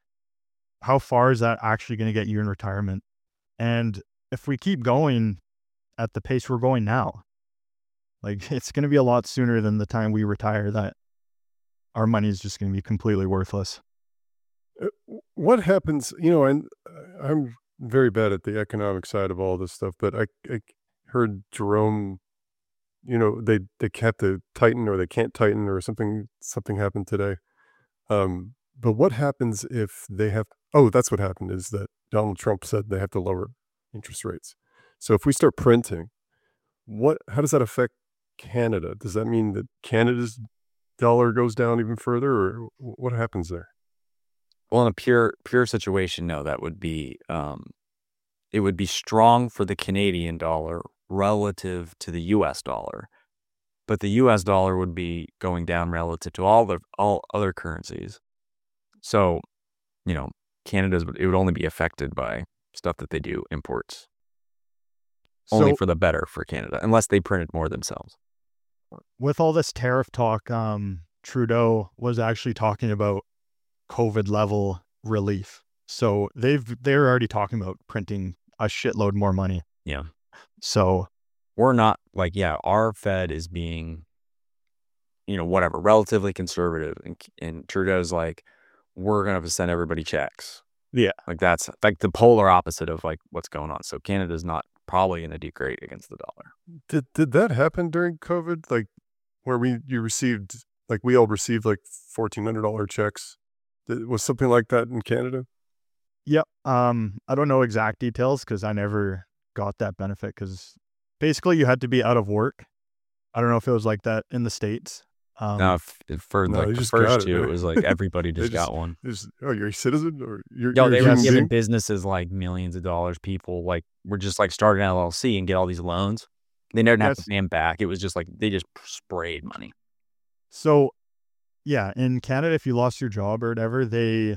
how far is that actually gonna get you in retirement? And if we keep going at the pace we're going now, like it's gonna be a lot sooner than the time we retire that our money is just gonna be completely worthless. Uh, What happens, you know, and uh, I'm very bad at the economic side of all this stuff, but I, I heard Jerome, you know, they, they have to tighten or they can't tighten or something, something happened today. Um, but what happens if they have, oh, that's what happened is that Donald Trump said they have to lower interest rates. So if we start printing, what, how does that affect Canada? Does that mean that Canada's dollar goes down even further, or what happens there? Well, in a pure pure situation, no, that would be um, it would be strong for the Canadian dollar relative to the U S dollar, but the U S dollar would be going down relative to all the all other currencies. So, you know, Canada's it would only be affected by stuff that they do imports. Only So for the better for Canada, unless they printed more themselves. with all this tariff talk, um, Trudeau was actually talking about COVID level relief. So they've they're already talking about printing a shitload more money. Yeah. So We're not like, yeah, our Fed is being, you know, whatever, relatively conservative. And, and Trudeau's like, we're going to send everybody checks. yeah. Like that's like the polar opposite of like what's going on. So Canada's not probably going to do great against the dollar. Did did that happen during COVID? Like where we you received like we all received like fourteen hundred dollar checks. Did, was something like that in Canada? Yep. Um, I don't know exact details because I never got that benefit because basically you had to be out of work. I don't know if it was like that in the States. Um, Now, if, for No, like you the just first got it, two, right? it was like everybody They just just- got one. Is oh, you're a citizen or you're, Yo, you're they a were human giving being? businesses like millions of dollars. People like were just like starting an L L C and get all these loans. They never have to Yes. pay them back. It was just like they just sprayed money. So, yeah, in Canada, if you lost your job or whatever, they,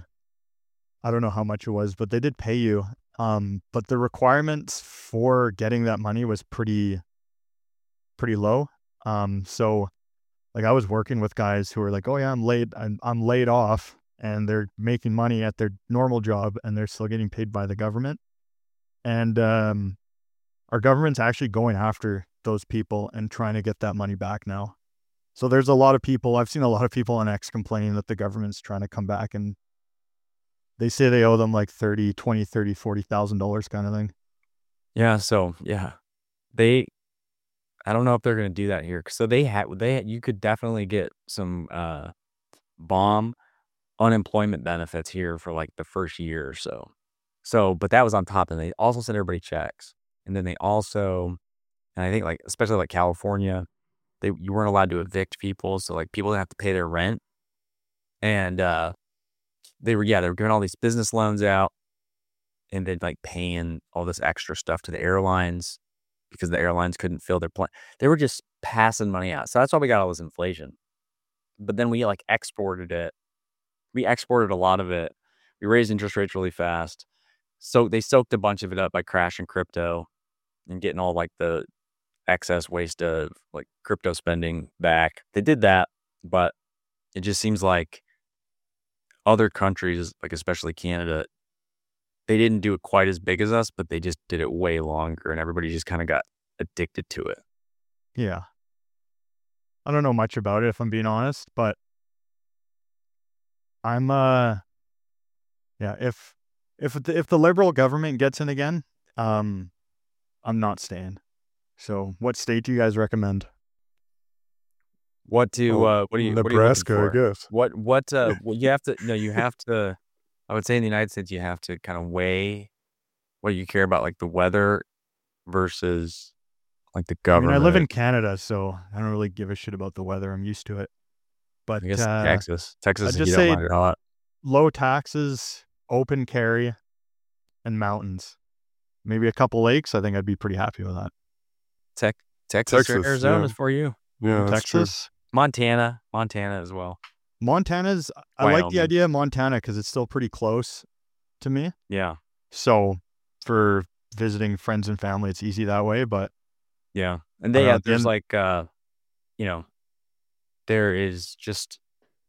I don't know how much it was, but they did pay you. Um, but the requirements for getting that money was pretty, pretty low. Um, so like I was working with guys who were like, oh yeah, I'm laid, I'm, I'm laid off, and they're making money at their normal job and they're still getting paid by the government. And um, our government's actually going after those people and trying to get that money back now. So there's a lot of people, I've seen a lot of people on X complaining that the government's trying to come back and they say they owe them like thirty, twenty, thirty, forty thousand dollars kind of thing. Yeah. So yeah, they. I don't know if they're gonna do that here. So they had they you could definitely get some uh bomb unemployment benefits here for like the first year or so. So, but that was on top, and they also sent everybody checks, and then they also, and I think like especially like California, they you weren't allowed to evict people, so like people didn't have to pay their rent, and uh, they were yeah they were giving all these business loans out, and then like paying all this extra stuff to the airlines because the airlines couldn't fill their plane. They were just passing money out, so that's why we got all this inflation. But then we like exported it. We exported a lot of it. We raised interest rates really fast. So they soaked a bunch of it up by crashing crypto and getting all like the excess waste of like crypto spending back. They did that, but it just seems like other countries, like especially Canada, they didn't do it quite as big as us, but they just did it way longer, and everybody just kind of got addicted to it. Yeah. I don't know much about it, if I'm being honest, but I'm, uh, yeah, if, if, the, if the Liberal government gets in again, um, I'm not staying. So what state do you guys recommend? What do, Well, uh, what do you, what are you looking Nebraska, I for? guess. What, what, uh, well, you have to, no, you have to, I would say in the United States, you have to kind of weigh what you care about, like the weather versus like the I mean, government. I live in Canada, so I don't really give a shit about the weather. I'm used to it. But I guess uh, Texas, Texas, I'd if just you don't say mind it hot. low taxes, open carry, and mountains. Maybe a couple lakes. I think I'd be pretty happy with that. Tech, Texas, or Texas, Arizona yeah. is for you. Yeah, that's true. Texas, Montana, Montana as well. Montana's. I like the Wyoming. idea of Montana because it's still pretty close to me. Yeah, So for visiting friends and family, it's easy that way. But yeah, and I they don't know, uh, at the there's end- like uh, you know, there is just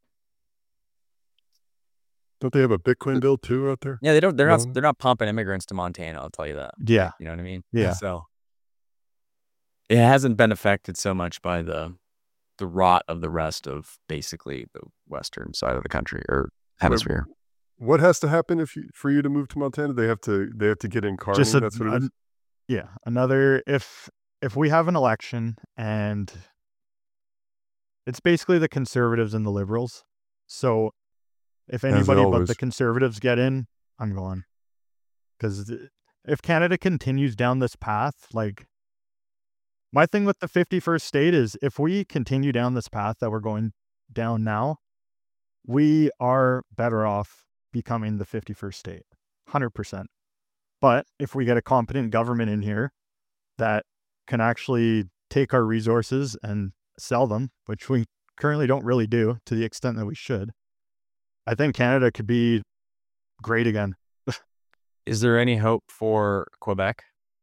Don't they have a Bitcoin bill too out there? yeah, they don't they're not No. they're not pumping immigrants to Montana. I'll tell you that. yeah, You know what I mean? Yeah. So it hasn't been affected so much by the the rot of the rest of basically the western side of the country or hemisphere. What has to happen if you, for you to move to Montana? They have to they have to get in Carney. just a, That's what it is. an- yeah. Another if if we have an election and it's basically the conservatives and the liberals. So if it anybody but always- the conservatives get in, I'm going. Because if Canada continues down this path, like my thing with the fifty-first state is if we continue down this path that we're going down now, we are better off becoming the fifty-first state, one hundred percent. But if we get a competent government in here that can actually take our resources and sell them, which we currently don't really do to the extent that we should, I think Canada could be great again. Is there any hope for Quebec?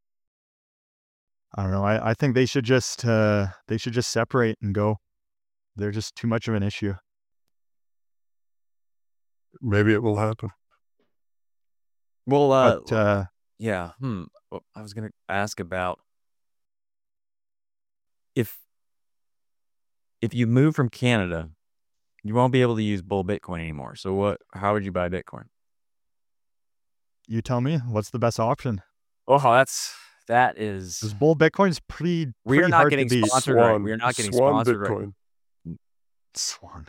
I don't know. I, I think they should just uh, they should just separate and go. They're just too much of an issue. Maybe it will happen. Well, uh, But uh, yeah. Hmm. Well, I was gonna ask about if if you move from Canada, you won't be able to use Bull Bitcoin anymore. So what? How would you buy Bitcoin? you tell me, what's the best option? Oh, that's that is. Because Bull Bitcoin's pretty, We are pretty not hard getting to beat. sponsored. Right. Swan. We are not getting Swan sponsored. Right. Bitcoin. Swan.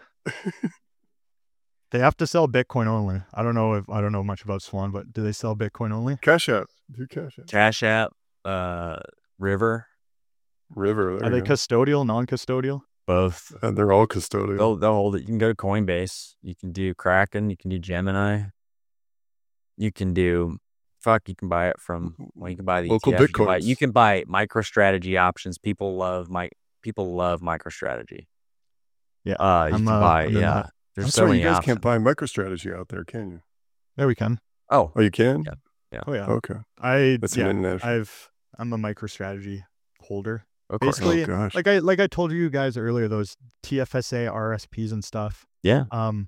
They have to sell Bitcoin only. I don't know if I don't know much about Swan, but do they sell Bitcoin only? Cash App. Do Cash App. Cash App, uh, River, River. There Are they you go. custodial, non-custodial? both. And they're all custodial. They'll they'll hold it. You can go to Coinbase. You can do Kraken. You can do Gemini. You can do fuck. You can buy it from. Well, you can buy the Local E T F. You can buy, Bitcoins. you can buy MicroStrategy options. People love my people love MicroStrategy. Yeah, Uh, you I'm, can uh, buy. I'm in Yeah, that. there's I'm so sorry, many you guys options. can't buy MicroStrategy out there, can you? There we can. Oh, Oh, you can? Yeah. Oh yeah. Okay. I That's yeah. an international. I've I'm a MicroStrategy holder. of course. Basically, Oh, gosh. like I like I told you guys earlier, those T F S A R S Ps and stuff. Yeah. Um.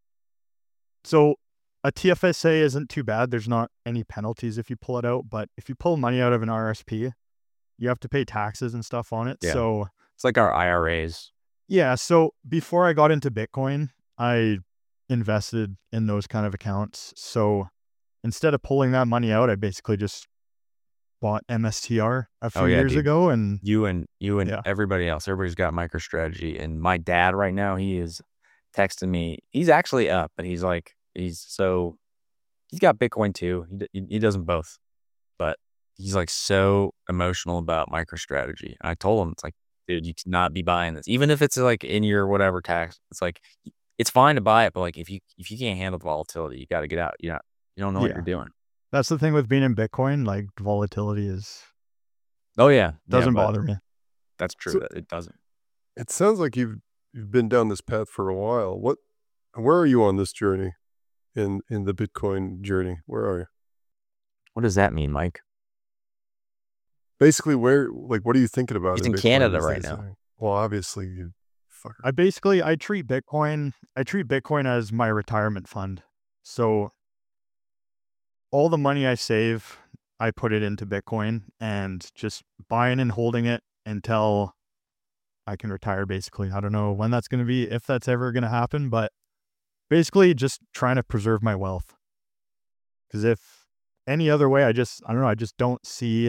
So a T F S A isn't too bad. There's not any penalties if you pull it out, but if you pull money out of an R S P, you have to pay taxes and stuff on it. Yeah. So It's like our I R As. yeah. So before I got into Bitcoin, I invested in those kind of accounts. So instead of pulling that money out, I basically just bought M S T R a few Oh, yeah, years dude. ago, and You and you and Yeah. everybody else. Everybody's got MicroStrategy. And my dad right now, he is texting me. He's actually up, but he's like, he's so he's got Bitcoin too. He d- he does them both, but he's like so emotional about MicroStrategy. And I told him, it's like, dude, you cannot be buying this, even if it's like in your whatever tax. It's like it's fine to buy it, but like if you if you can't handle the volatility, you got to get out. You know, you don't know what Yeah. you're doing. that's the thing with being in Bitcoin. Like volatility is Oh yeah, doesn't yeah, but bother me. That's true. So- that it doesn't. It sounds like you've you've been down this path for a while. What, where are you on this journey, in in the Bitcoin journey? Where are you? What does that mean, Mike? Basically, where like what are you thinking about? He's in Bitcoin Canada these right days? now. Well, obviously, you fucker. I basically I treat Bitcoin I treat Bitcoin as my retirement fund. So all the money I save, I put it into Bitcoin and just buying and holding it until I can retire, basically. I don't know when that's going to be, if that's ever going to happen, but basically just trying to preserve my wealth. Because if any other way, I just, I don't know, I just don't see,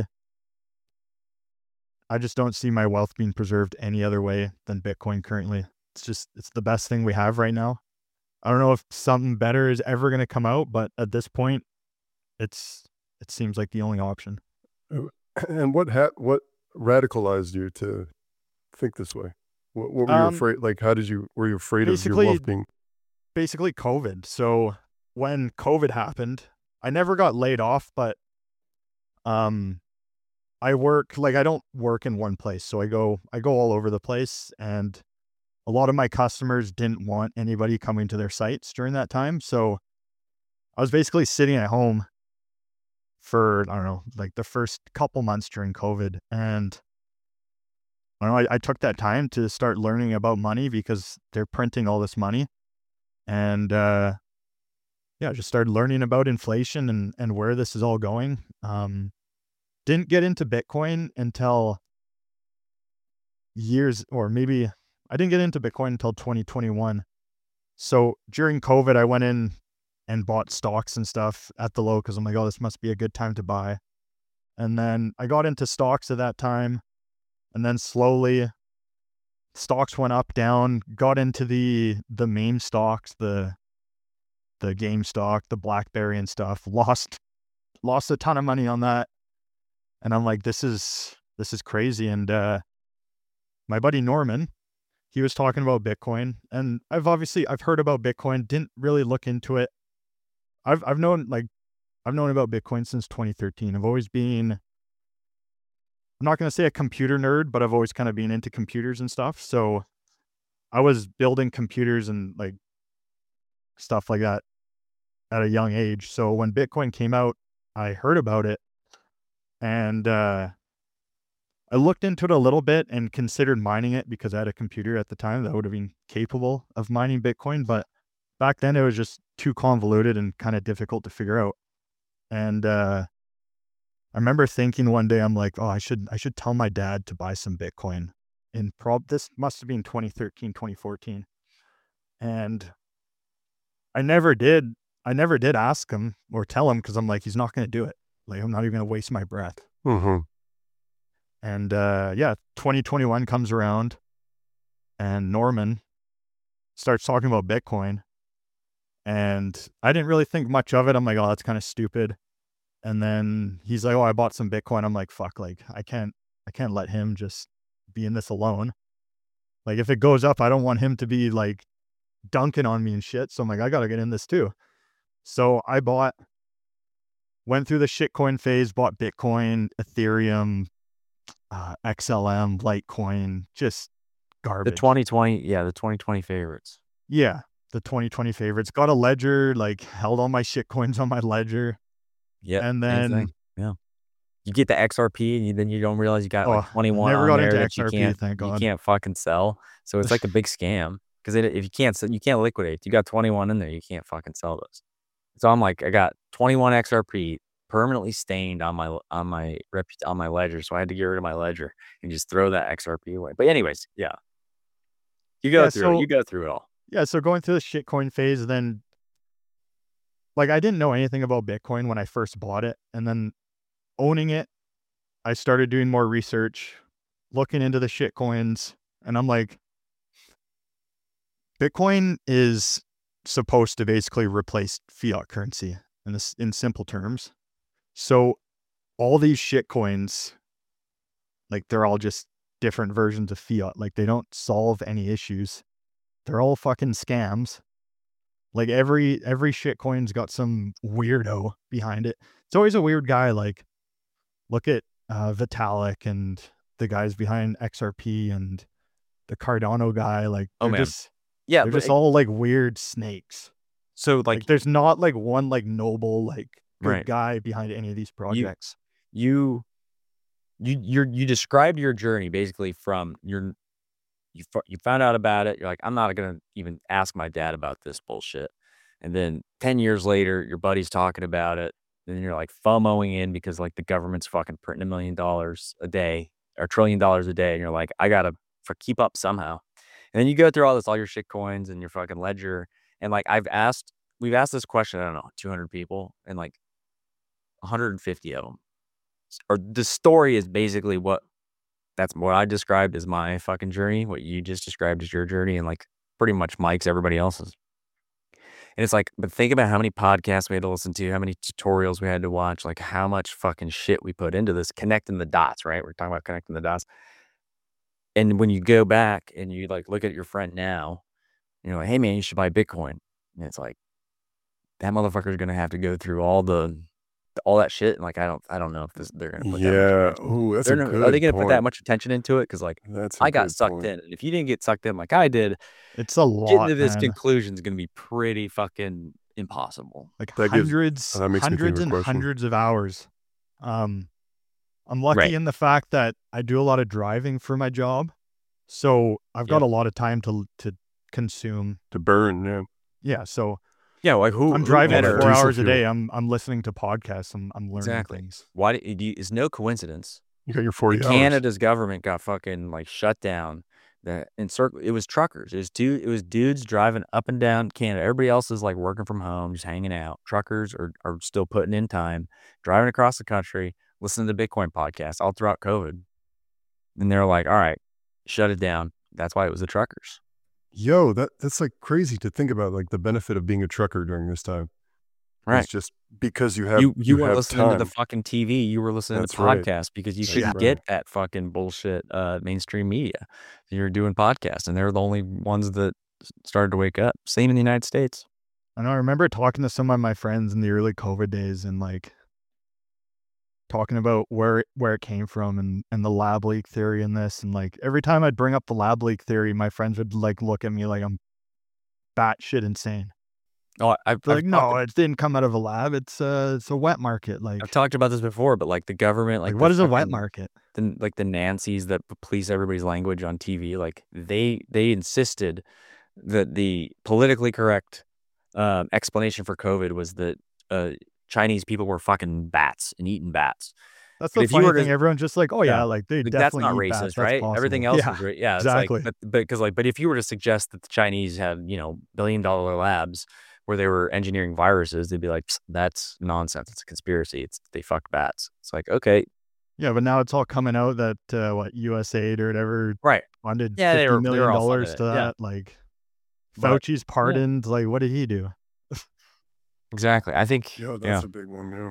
I just don't see my wealth being preserved any other way than Bitcoin currently. It's just, it's the best thing we have right now. I don't know if something better is ever going to come out, but at this point, it's, it seems like the only option. And what ha- what radicalized you to think this way? What, what were you Um, afraid? Like, how did you? Were you afraid of your basically- wealth being? Basically COVID. So when COVID happened, I never got laid off, but um, I work, like I don't work in one place. So I go, I go all over the place, and a lot of my customers didn't want anybody coming to their sites during that time. So I was basically sitting at home for, I don't know, like the first couple months during COVID. And I don't know, I, I took that time to start learning about money because they're printing all this money. And uh, yeah, just started learning about inflation and, and where this is all going. Um, didn't get into Bitcoin until years, or maybe I didn't get into Bitcoin until twenty twenty-one. So during COVID, I went in and bought stocks and stuff at the low because I'm like, oh, this must be a good time to buy. And then I got into stocks at that time, and then slowly stocks went up, down, got into the the meme stocks, the the GameStop, the BlackBerry and stuff, lost lost a ton of money on that. And I'm like, this is this is crazy. And uh my buddy Norman, he was talking about Bitcoin, and I've obviously I've heard about Bitcoin, didn't really look into it. I've I've known like I've known about Bitcoin since twenty thirteen. I've always been, I'm not going to say a computer nerd, but I've always kind of been into computers and stuff. So I was building computers and like stuff like that at a young age. So when Bitcoin came out, I heard about it, and uh, I looked into it a little bit and considered mining it because I had a computer at the time that would have been capable of mining Bitcoin. But back then it was just too convoluted and kind of difficult to figure out. And uh, I remember thinking one day, I'm like, oh, I should I should tell my dad to buy some Bitcoin. And prob this must have been twenty thirteen, twenty fourteen. And I never did. I never did ask him or tell him because I'm like, he's not going to do it. Like, I'm not even going to waste my breath. Mm-hmm. And uh, yeah, twenty twenty-one comes around, and Norman starts talking about Bitcoin. And I didn't really think much of it. I'm like, oh, that's kind of stupid. And then he's like, oh, I bought some Bitcoin. I'm like, fuck, like I can't, I can't let him just be in this alone. Like if it goes up, I don't want him to be like dunking on me and shit. So I'm like, I got to get in this too. So I bought, went through the shitcoin phase, bought Bitcoin, Ethereum, uh, X L M, Litecoin, just The garbage. twenty twenty, yeah, the twenty twenty favorites. Yeah, the twenty twenty favorites. Got a ledger, like held all my shitcoins on my ledger. Yeah, And same then, thing. Yeah, you get the X R P, and you, then you don't realize you got Oh, like twenty-one never on got there into that X R P, you can't, thank you God. can't fucking sell. So it's like a big scam because if you can't, sell- you can't liquidate. You got twenty-one in there, you can't fucking sell those. So I'm like, I got twenty-one X R P permanently stained on my on my rep on my ledger, so I had to get rid of my ledger and just throw that X R P away. But anyways, yeah, you go Yeah, through so- it. You go through it all. yeah, so going through the shitcoin phase, then like I didn't know anything about Bitcoin when I first bought it. And then owning it, I started doing more research, looking into the shitcoins, and I'm like, Bitcoin is supposed to basically replace fiat currency in this, in simple terms. So all these shitcoins, like they're all just different versions of fiat. Like they don't solve any issues. They're all fucking scams. Like every every shitcoin's got some weirdo behind it. It's always a weird guy. Like look at uh, Vitalik and the guys behind X R P and the Cardano guy. Like Oh, they're man. just Yeah, they're but just it- all like weird snakes. so Like, like there's not like one like noble like good Right. guy behind any of these projects. you you you're you described your journey basically from your you fo- you found out about it. You're like, I'm not gonna even ask my dad about this bullshit. And then ten years later, your buddy's talking about it. then you're like FOMOing in because like the government's fucking printing a million dollars a day or trillion dollars a day, and you're like, I gotta f- keep up somehow. And then you go through all this, all your shit coins and your fucking ledger, and like I've asked, we've asked this question, I don't know, two hundred people, and like one hundred fifty of them, or the story is basically what that's what I described as my fucking journey, what you just described as your journey, and like pretty much Mike's, everybody else's. And it's like, but think about how many podcasts we had to listen to, how many tutorials we had to watch, like how much fucking shit we put into this, connecting the dots, right? We're talking about connecting the dots. And when you go back and you like look at your friend now, you're like, hey man, you should buy Bitcoin. And it's like, that motherfucker's gonna have to go through all the all that shit. And like, I don't I don't know if this, they're gonna put that much Yeah. attention. Oh, that's They're a not, good are they gonna put that point. much attention into it? Because like That's a I got good sucked point. in. And if you didn't get sucked in like I did, It's a getting lot, to this man. conclusion is gonna be pretty fucking impossible. Like That gives- hundreds, oh, that makes me think of hundreds a and question. hundreds of hours. Um, I'm lucky Right. in the fact that I do a lot of driving for my job, so I've got Yep. a lot of time to to consume. To burn, yeah. Yeah, so Yeah, like who I'm who driving better? four Diesel hours a fuel. day. I'm I'm listening to podcasts. I'm I'm learning Exactly. things. Why do, it, it's no coincidence. You got your forty hours. Canada's government got fucking like shut down. The encircle it was truckers. It was dude. It was dudes driving up and down Canada. Everybody else is like working from home, just hanging out. Truckers are are still putting in time, driving across the country, listening to Bitcoin podcasts all throughout COVID. And they're like, all right, shut it down. That's why it was the truckers. Yo, that that's like crazy to think about, like the benefit of being a trucker during this time. Right. It's just because you have You you weren't have listening time. to the fucking T V. You were listening That's to right. podcasts because you That's couldn't right. get that fucking bullshit uh, mainstream media. So you're doing podcasts, and they're the only ones that s- started to wake up. Same in the United States. I know. I remember talking to some of my friends in the early COVID days and like talking about where it- where it came from and and the lab leak theory and this, and like every time I'd bring up the lab leak theory, my friends would like look at me like I'm batshit insane. Oh, I- I've, They're I've like, talked, no, it didn't come out of a lab. It's uh, it's a wet market. Like, I've talked about this before, but like the government, like, like the what is a wet fucking- market? the, like the Nancys that p- police everybody's language on T V, like they they insisted that the politically correct um, explanation for COVID was that uh, Chinese people were fucking bats and eating bats. That's But the if you funny were to- thing. Everyone's just like, oh yeah, Yeah. like they Like, that's definitely not eat racist, bats. That's right? possible. Everything else Yeah, was right. Yeah, exactly. It's like, but because like, but if you were to suggest that the Chinese had, you know, billion dollar labs where they were engineering viruses, they'd be like, "Psst, that's nonsense. It's a conspiracy. It's they fucked bats. It's like, okay, Yeah, but now it's all coming out that uh, what U S A I D or whatever right. funded Yeah, they fifty were- they were million all dollars funded to it, yeah. that. Like, But- Fauci's pardoned. Like, what did he do? Exactly. I think, Yeah, yeah, that's a big one. Yeah,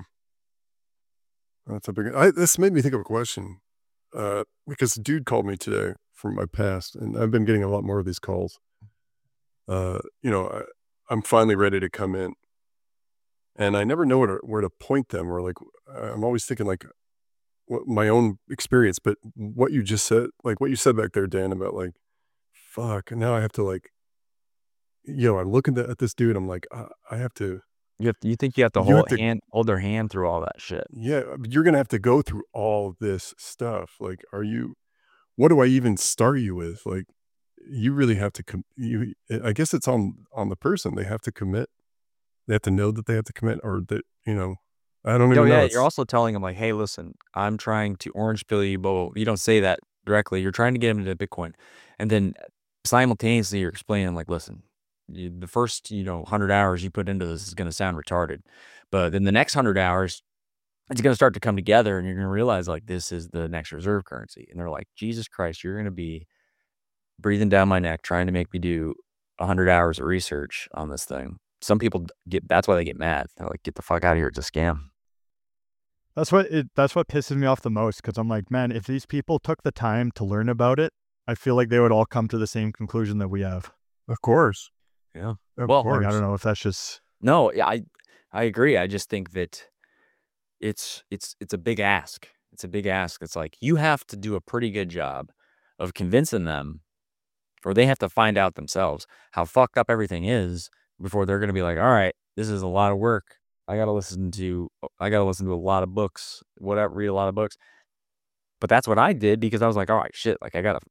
that's a big. I, this made me think of a question, uh, because a dude called me today from my past, and I've been getting a lot more of these calls. Uh, you know, I, I'm finally ready to come in, and I never know where to, where to point them. Or like, I'm always thinking like, what my own experience, but what you just said, like what you said back there, Dan, about like, fuck, now I have to like, you know, I'm looking at this dude. I'm like, I, I have to. you have, you think you have to You hold have to- hand, hold their hand through all that shit. Yeah, but you're gonna have to go through all this stuff. Like, are you? What do I even start you with? Like, you really have to. Com- you, I guess it's on on the person. They have to commit. They have to know that they have to commit, or that you know. I don't even Oh know. yeah, It's- you're also telling them like, hey, listen, I'm trying to orange pill you, but you don't say that directly. You're trying to get them into Bitcoin, and then simultaneously you're explaining like, listen, you, the first you know hundred hours you put into this is going to sound retarded, but then the next hundred hours it's going to start to come together, and you're going to realize like this is the next reserve currency, and they're like, Jesus Christ, you're going to be breathing down my neck trying to make me do a hundred hours of research on this thing. Some people get that's why they get mad. They're like, get the fuck out of here, it's a scam. That's what it. That's what pisses me off the most. Because I'm like, man, if these people took the time to learn about it, I feel like they would all come to the same conclusion that we have. Of course. Yeah. Of Well, course. Like, I don't know if that's just No, yeah, I I agree. I just think that it's it's it's a big ask. It's a big ask. It's like you have to do a pretty good job of convincing them, or they have to find out themselves how fucked up everything is before they're going to be like, all right, this is a lot of work. I got to listen to I got to listen to a lot of books, whatever, read a lot of books. But that's what I did because I was like, all right, shit, like I got to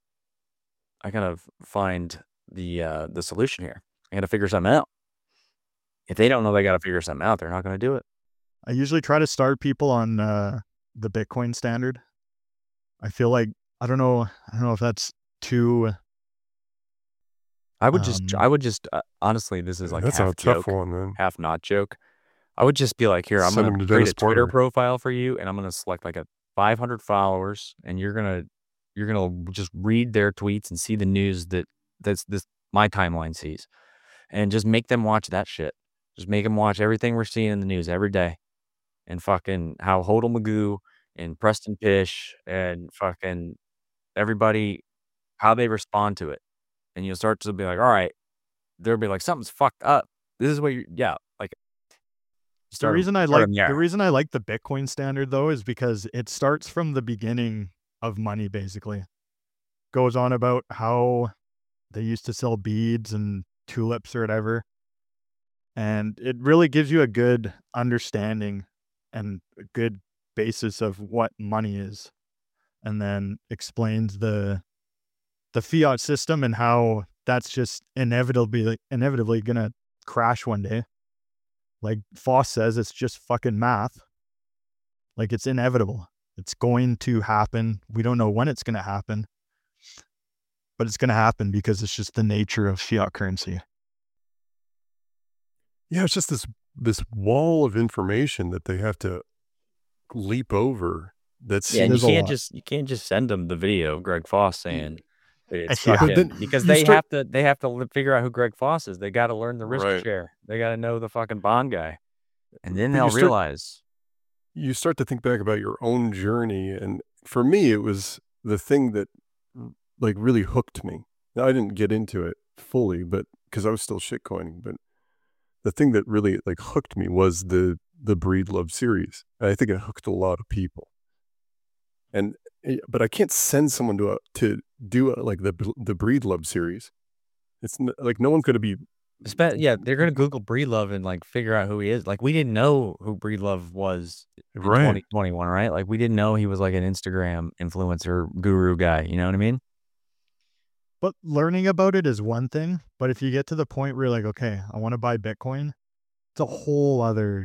I got to find the uh the solution here. I got to figure something out. If they don't know they got to figure something out, they're not going to do it. I usually try to start people on uh, the Bitcoin standard. I feel like I don't know. I don't know if that's too. I would just, Um, I would just, uh, honestly, this is like That's half a tough joke, one, man. half not joke. I would just be like, here, I'm Send going him to to create Dennis a Twitter Porter. profile for you, and I'm going to select like a five hundred followers, and you're going to, you're going to just read their tweets and see the news that that's this my timeline sees, and just make them watch that shit. Just make them watch everything we're seeing in the news every day, and fucking how Hodel Magoo and Preston Pish and fucking everybody, how they respond to it. And you'll start to be like, all right, they'll be like, something's fucked up. This is what you, yeah, like. the Start, reason I start like them there. the reason I like the Bitcoin standard though is because it starts from the beginning of money. Basically, goes on about how they used to sell beads and tulips or whatever, and it really gives you a good understanding and a good basis of what money is, and then explains the the fiat system and how that's just inevitably inevitably gonna crash one day. Like Foss says, it's just fucking math. Like it's inevitable. It's going to happen. We don't know when it's going to happen, but it's going to happen because it's just the nature of fiat currency. Yeah, it's just this this wall of information that they have to leap over. That's Yeah, and you There's a can't lot. just you can't just send them the video of Greg Foss saying it's Yeah. fucking, But then because you they start- have to they have to li- figure out who Greg Foss is. They got to learn the risk Right. share. They got to know the fucking bond guy, and then But you they'll start- realize. you start to think back about your own journey, and for me it was the thing that like really hooked me. Now, I didn't get into it fully, but because I was still shitcoining, but the thing that really like hooked me was the the Breedlove series. And I think it hooked a lot of people. And but I can't send someone to a, to do a, like the the Breedlove series. It's n- like no one's going to be Spe- yeah, they're gonna Google Breedlove and like figure out who he is. Like we didn't know who Breedlove was in right. twenty twenty-one, right? Like we didn't know he was like an Instagram influencer guru guy. You know what I mean? But learning about it is one thing. But if you get to the point where you're like, okay, I want to buy Bitcoin, it's a whole other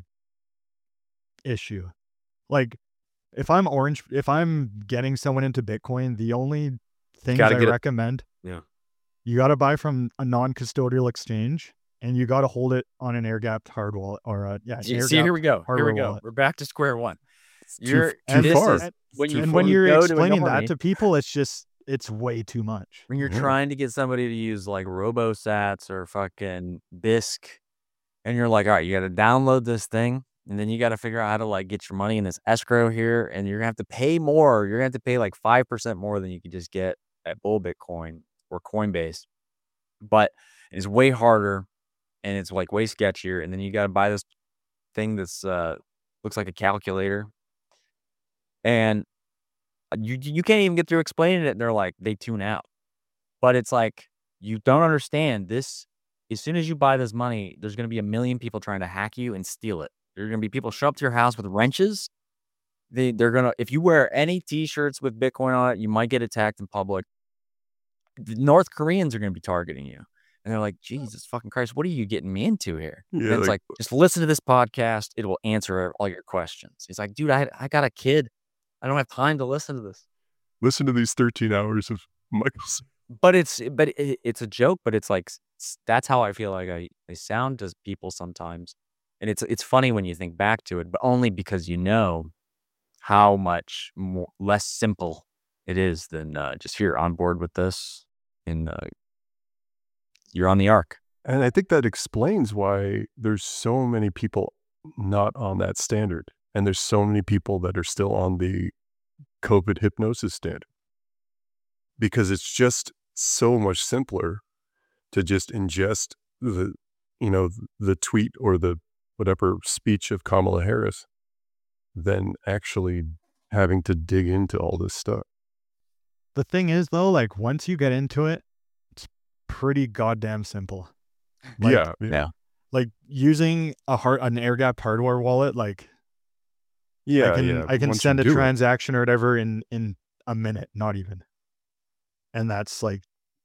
issue. Like if I'm orange, if I'm getting someone into Bitcoin, the only things Gotta I get it- recommend, Yeah. you got to buy from a non-custodial exchange, and you got to hold it on an air-gapped hard wallet or a yeah. See, air see, here we go. Here hardware we go. wallet. We're back to square one. It's You're too, too this far. is- And, when Too you and far. when you're go to a explaining normie- that to people, it's just it's way too much. when you're Yeah. trying to get somebody to use like RoboSats or fucking Bisq, and you're like, all right, you got to download this thing, and then you got to figure out how to like get your money in this escrow here, and you're gonna have to pay more. You're gonna have to pay like five percent more than you could just get at Bull Bitcoin or Coinbase, but it's way harder, and it's like way sketchier. And then you got to buy this thing that's uh looks like a calculator, and you you can't even get through explaining it, and they're like, they tune out. But it's like, you don't understand this. As soon as you buy this money, there's going to be a million people trying to hack you and steal it. There are going to be people show up to your house with wrenches. They, they're going to, if you wear any t-shirts with Bitcoin on it, you might get attacked in public. The North Koreans are going to be targeting you. And they're like, Jesus fucking Christ, what are you getting me into here? Yeah, and it's like- like, just listen to this podcast. It will answer all your questions. It's like, dude, I, I got a kid. I don't have time to listen to this. Listen to these thirteen hours of Michael's. But it's but it, it's a joke. But it's like s- that's how I feel like I, I sound to people sometimes, and it's it's funny when you think back to it, but only because you know how much more, less simple it is than uh, just here on board with this, and uh, you're on the arc. And I think that explains why there's so many people not on that standard. And there's so many people that are still on the COVID hypnosis standard. Because it's just so much simpler to just ingest the, you know, the tweet or the whatever speech of Kamala Harris than actually having to dig into all this stuff. The thing is though, like once you get into it, it's pretty goddamn simple. Like, yeah, yeah. Yeah. Like using a hard an air-gapped hardware wallet, like Yeah, I can yeah. I can once you send a do it. transaction or whatever in in a minute, not even. And that's like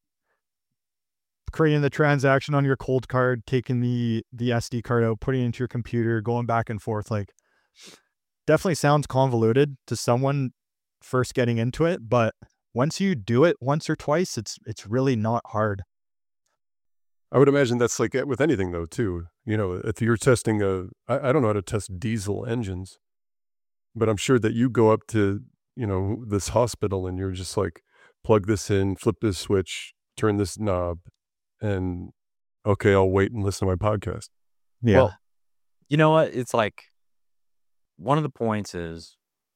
creating the transaction on your cold card, taking the the S D card out, putting it into your computer, going back and forth. Like Definitely sounds convoluted to someone first getting into it, but once you do it once or twice, it's it's really not hard. I would imagine that's like with anything though too. You know, if you're testing a, I, I don't know how to test diesel engines, but I'm sure that you go up to, you know, this hospital and you're just like, plug this in, flip this switch, turn this knob, and okay, I'll wait and listen to my podcast. Yeah. Well, you know what? It's like one of the points is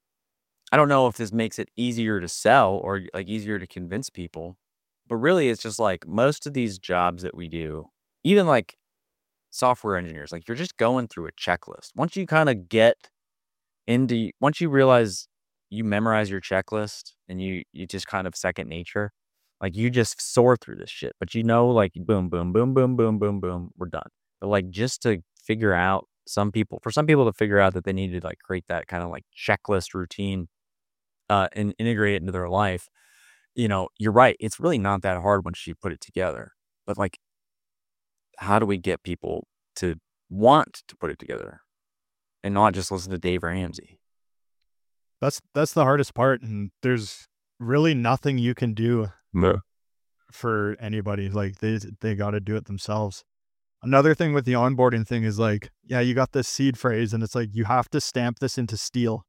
I don't know if this makes it easier to sell or like easier to convince people, but really it's just like most of these jobs that we do, even like software engineers, like you're just going through a checklist. Once you kind of get into, once you realize you memorize your checklist and you, you just kind of second nature, like you just soar through this shit, but you know, like boom, boom, boom, boom, boom, boom, boom, we're done. But like just to figure out some people, for some people to figure out that they need to like create that kind of like checklist routine uh, and integrate it into their life, you know, you're right. It's really not that hard once you put it together. But like, how do we get people to want to put it together and not just listen to Dave Ramsey? That's that's the hardest part, and there's really nothing you can do No. for anybody. Like they they got to do it themselves. Another thing with the onboarding thing is like, yeah, you got this seed phrase, and it's like you have to stamp this into steel.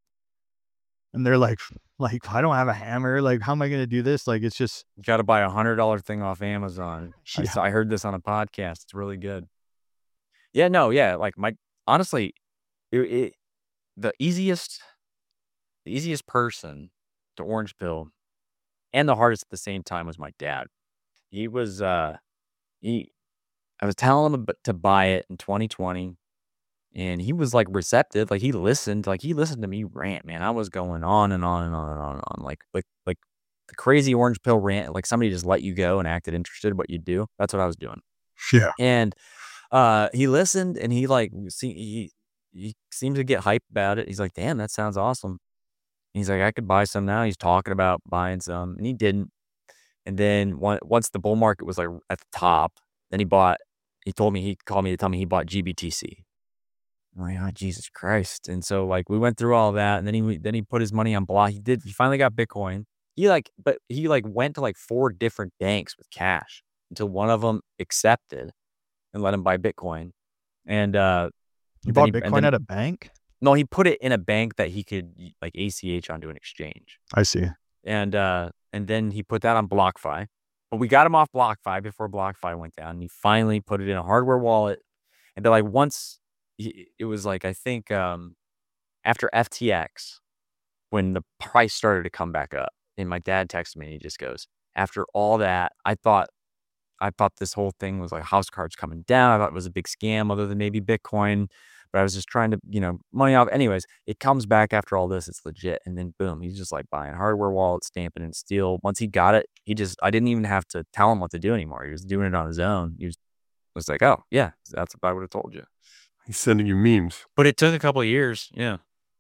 And they're like, like I don't have a hammer. Like, how am I going to do this? Like, it's just You got to buy a hundred dollar thing off Amazon. I, Yeah. saw, I heard this on a podcast. It's really good. Yeah, no, yeah. Like my honestly, it, it the easiest, the easiest person to orange pill, and the hardest at the same time was my dad. He was uh, he. I was telling him ab- to buy it in twenty twenty. And he was like receptive, like he listened, like he listened to me rant, man. I was going on and on and on and on and on, like like like the crazy orange pill rant, like somebody just let you go and acted interested in what you do. That's what I was doing. yeah. And uh, he listened, and he like see he he seemed to get hyped about it. He's like, "Damn, that sounds awesome." And he's like, "I could buy some now." He's talking about buying some, and he didn't. And then one, once the bull market was like at the top, then he bought. He told me he called me to tell me he bought G B T C. I'm like, oh, Jesus Christ. And so like we went through all that, and then he then he put his money on block. He did he finally got Bitcoin. He like but he like went to like four different banks with cash until one of them accepted and let him buy Bitcoin. And uh You then bought he, and Bitcoin then, at a bank? no, he put it in a bank that he could like A C H onto an exchange. I see. And uh and then he put that on BlockFi. But we got him off BlockFi before BlockFi went down. And he finally put it in a hardware wallet. And then like once he, it was like I think um after F T X, when the price started to come back up, and my dad texted me and he just goes, after all that, I thought I thought this whole thing was like house cards coming down. I thought it was a big scam other than maybe Bitcoin. But I was just trying to, you know, money off. Anyways, it comes back after all this. It's legit. And then boom, he's just like buying hardware wallets, stamping in steel. Once he got it, he just, I didn't even have to tell him what to do anymore. He was doing it on his own. He was, was like, oh, yeah, that's what I would have told you. He's sending you memes. But it took a couple of years. Yeah.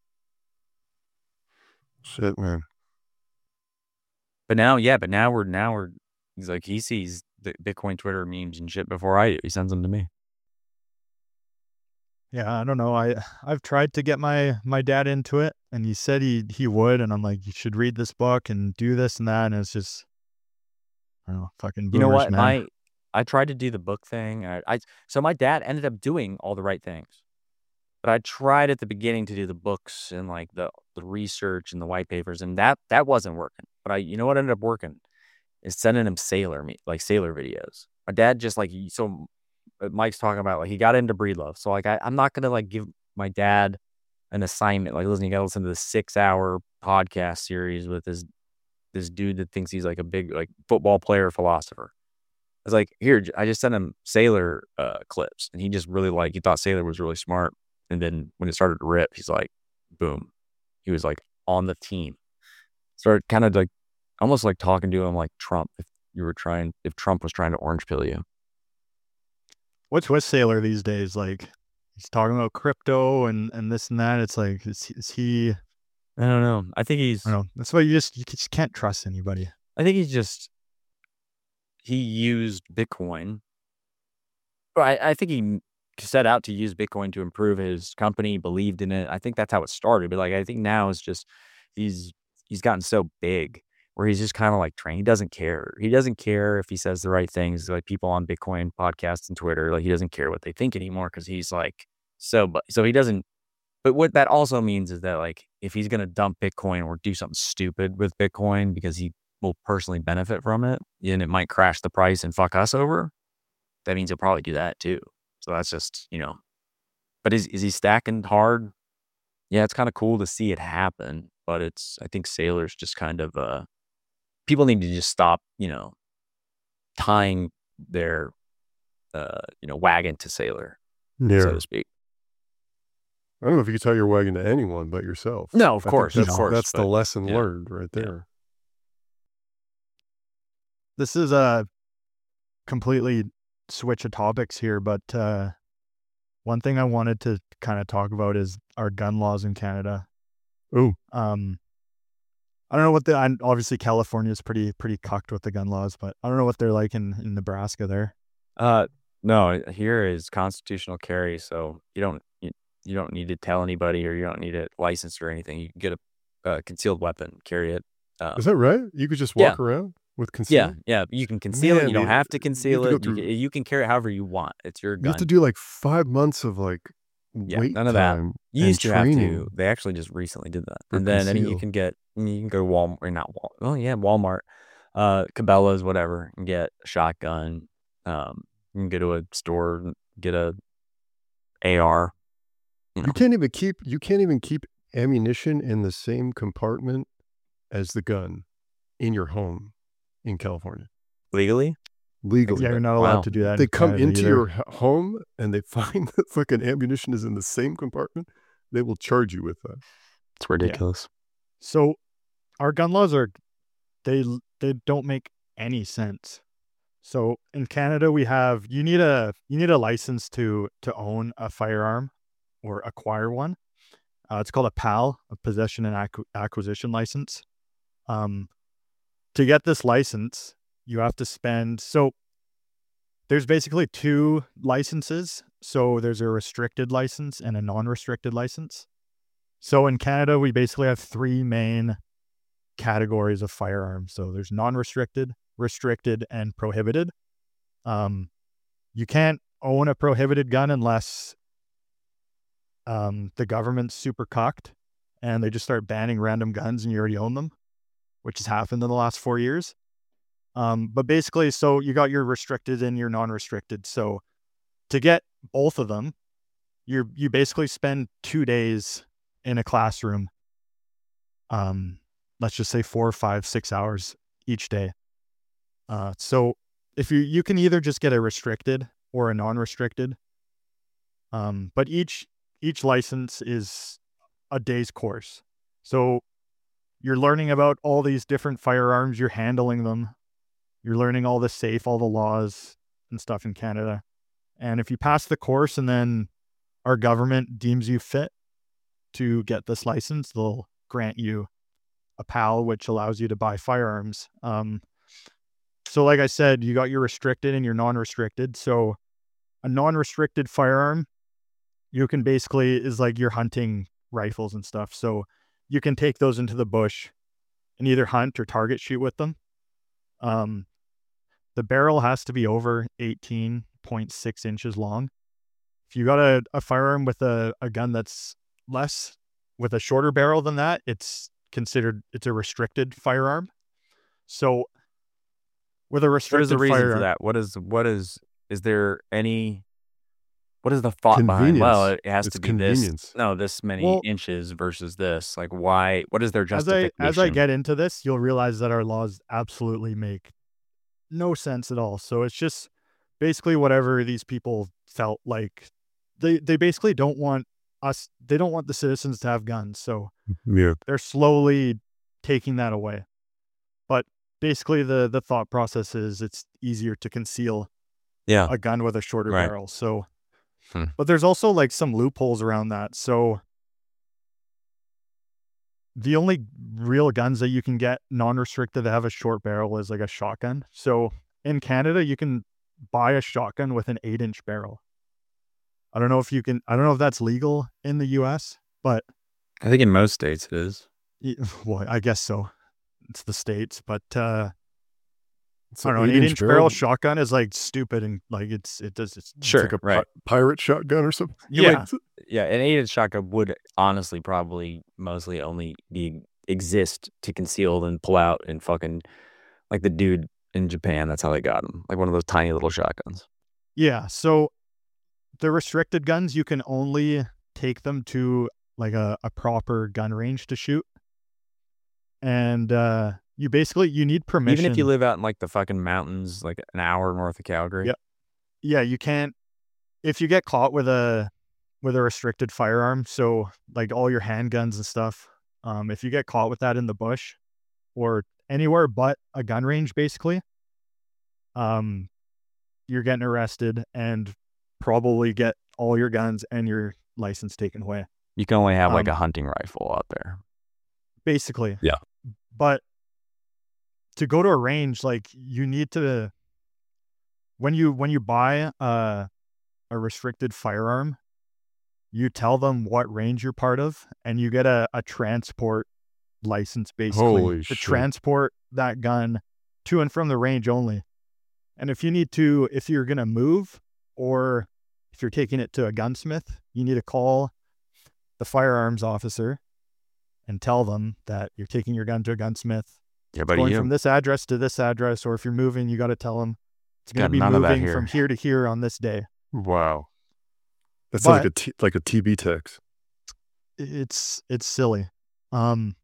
Shit, man. But now, yeah, but now we're, now we're, he's like, he sees the Bitcoin Twitter memes and shit before I do. He sends them to me. Yeah, I don't know. I I've tried to get my my dad into it, and he said he he would, and I'm like, you should read this book and do this and that, and it's just, I don't know, fucking boomers, You know what? man. My I tried to do the book thing. I, I so my dad ended up doing all the right things, but I tried at the beginning to do the books and like the the research and the white papers, and that that wasn't working. But I, you know what ended up working is sending him sailor me like sailor videos. My dad just like so. Mike's talking about like he got into Breedlove, so like I, I'm not gonna like give my dad an assignment like listen, you gotta listen to the six hour podcast series with this this dude that thinks he's like a big like football player philosopher. I was like, here, I just sent him Sailor uh, clips, and he just really like he thought Sailor was really smart. And then when it started to rip, he's like, boom, he was like on the team. Started kind of like almost like talking to him like Trump if you were trying if Trump was trying to orange pill you. What's with Sailor these days? Like, he's talking about crypto and, and this and that. It's like, is, is he? I don't know. I think he's. I don't know. That's why you just you just can't trust anybody. I think he's just. He used Bitcoin. I I think he set out to use Bitcoin to improve his company, believed in it. I think that's how it started. But like, I think now it's just he's he's gotten so big where he's just kind of like trained. He doesn't care. He doesn't care if he says the right things. Like people on Bitcoin podcasts and Twitter, like he doesn't care what they think anymore because he's like so. But so he doesn't. But what that also means is that like if he's gonna dump Bitcoin or do something stupid with Bitcoin because he will personally benefit from it, and it might crash the price and fuck us over, that means he'll probably do that too. So that's just, you know, but is is he stacking hard? Yeah, it's kind of cool to see it happen, but it's, I think Saylor's just kind of, uh, people need to just stop, you know, tying their, uh, you know, wagon to Saylor, Yeah. so to speak. I don't know if you could tie your wagon to anyone but yourself. No, of I think course, of that's, course, That's the but- lesson yeah. learned right Yeah. there. This is a completely switch of topics here, but uh, one thing I wanted to kind of talk about is our gun laws in Canada. Ooh. Um, I don't know what the, I, obviously California is pretty, pretty cucked with the gun laws, but I don't know what they're like in, in Nebraska there. Uh, no, here is constitutional carry, so you don't you, you don't need to tell anybody, or you don't need it licensed or anything. You can get a uh, concealed weapon, carry it. Uh, Is that right? You could just walk around with yeah, concealed? yeah. You can conceal it. Man, You don't you- have to you have conceal to go it. You, through- can, you can carry it however you want. It's your You gun. have to do like five months of like Yeah, wait none of that. time You and used to have training. to. They actually just recently did that. For And then any, you conceal. can get, you can go to Walmart, or not Walmart. Oh yeah, Walmart, uh, Cabela's, whatever, and get a shotgun. Um, you can go to a store and get a A R. You know, You can't even keep you can't even keep ammunition in the same compartment as the gun in your home in California legally. legally. Yeah, you're not allowed Wow. to do that. They in come Canada into either. your h- home and they find that fucking ammunition is in the same compartment. They will charge you with that. It's ridiculous. So our gun laws are, they they don't make any sense. So in Canada we have, you need a you need a license to to own a firearm or acquire one. Uh, it's called a P A L, a possession and acqu- acquisition license. Um, to get this license, you have to spend, so there's basically two licenses. So there's a restricted license and a non-restricted license. So in Canada, we basically have three main categories of firearms. So there's non-restricted, restricted, and prohibited. Um, you can't own a prohibited gun unless um, the government's super cocked and they just start banning random guns and you already own them, which has happened in the last four years. Um, but basically, so you got your restricted and your non-restricted. So to get both of them, you you basically spend two days in a classroom. Um, let's just say four, five, six hours each day. Uh, so if you you can either just get a restricted or a non-restricted. Um, but each each license is a day's course. So you're learning about all these different firearms, you're handling them, you're learning all the safe, all the laws and stuff in Canada. And if you pass the course and then our government deems you fit to get this license, they'll grant you a P A L, which allows you to buy firearms. Um, so like I said, you got your restricted and your non-restricted. So a non-restricted firearm, you can basically, is like you're hunting rifles and stuff. So you can take those into the bush and either hunt or target shoot with them. Um, the barrel has to be over eighteen point six inches long. If you got a, a firearm with a, a gun that's less, with a shorter barrel than that, it's considered, it's a restricted firearm. So with a What is restricted the reason firearm, for that? What is what is is there any? What is the thought behind? Well, Convenience. it has It's to be convenience. this. No, this many Well- inches versus this. Like, why? What is their as I justification? as I get into this, you'll realize that our laws absolutely make no sense at all. So it's just basically whatever these people felt like. They they basically don't want us. They don't want the citizens to have guns. So Yeah. they're slowly taking that away. But basically, the the thought process is it's easier to conceal yeah, a gun with a shorter Right. barrel. So, Hmm. but there's also like some loopholes around that. So the only real guns that you can get non-restricted that have a short barrel is like a shotgun. So in Canada, you can buy a shotgun with an eight inch barrel. I don't know if you can, I don't know if that's legal in the U S, but I think in most states it is. well, I guess so. It's the States, but uh, It's I don't know. an An eight-inch eight-inch barrel shotgun is like stupid and like it's it does it's It's Sure, like a pi- right. pirate shotgun or something. yeah. Like, Yeah, an eight-inch shotgun would honestly probably mostly only be exist to conceal and pull out and fucking like the dude in Japan. That's how they got him, like one of those tiny little shotguns. Yeah, so the restricted guns, you can only take them to like a, a proper gun range to shoot. And uh, you basically, you need permission. Even if you live out in like the fucking mountains, like an hour north of Calgary. Yep. Yeah, you can't, if you get caught with a, with a restricted firearm, so like all your handguns and stuff, um, if you get caught with that in the bush or anywhere but a gun range, basically, um, you're getting arrested and probably get all your guns and your license taken away. You can only have like Um, a hunting rifle out there. Basically. Yeah. But to go to a range, like you need to, when you, when you buy a, a restricted firearm, you tell them what range you're part of and you get a, a transport license basically Holy to shit. transport that gun to and from the range only. And if you need to, if you're going to move or if you're taking it to a gunsmith, you need to call the firearms officer and tell them that you're taking your gun to a gunsmith. Yeah, It's buddy, going you from this address to this address, or if you're moving, you got to tell them it's going got to be none of that moving here. from here to here on this day. wow. That sounds like But- a t- like a T B text. It's it's silly. Um,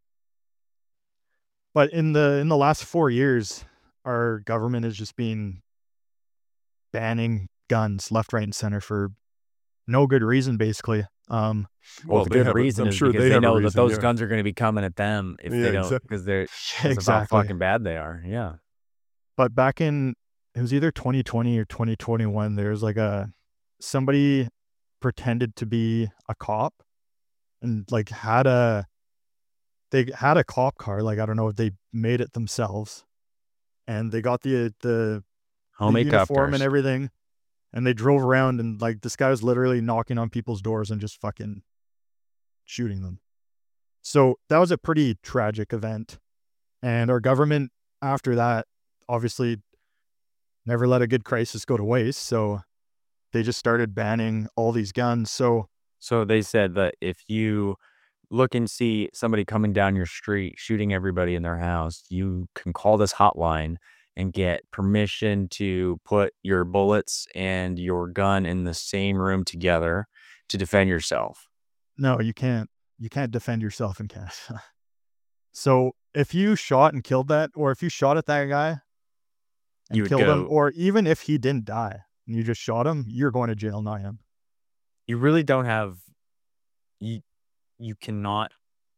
but in the in the last four years, our government has just been banning guns left, right, and center for no good reason, basically. Um, Well, they the good have a- reason I'm is sure because they they, have a know that reason, those yeah. guns are going to be coming at them if Yeah, they don't, exact- because they're that's how exactly. fucking bad they are. Yeah. But back in, it was either twenty twenty or twenty twenty-one, there was like a, somebody pretended to be a cop and like had a, they had a cop car. Like, I don't know if they made it themselves and they got the, the, the Homemade uniform copters. and everything. And they drove around and like this guy was literally knocking on people's doors and just fucking shooting them. So that was a pretty tragic event. And our government after that obviously never let a good crisis go to waste. So they just started banning all these guns. So So they said that if you look and see somebody coming down your street shooting everybody in their house, you can call this hotline and get permission to put your bullets and your gun in the same room together to defend yourself. no, you can't. You can't defend yourself in Canada. So if you shot and killed that, or if you shot at that guy and You would killed him, go- or even if he didn't die and you just shot him, you're going to jail, not him. You really don't have you you cannot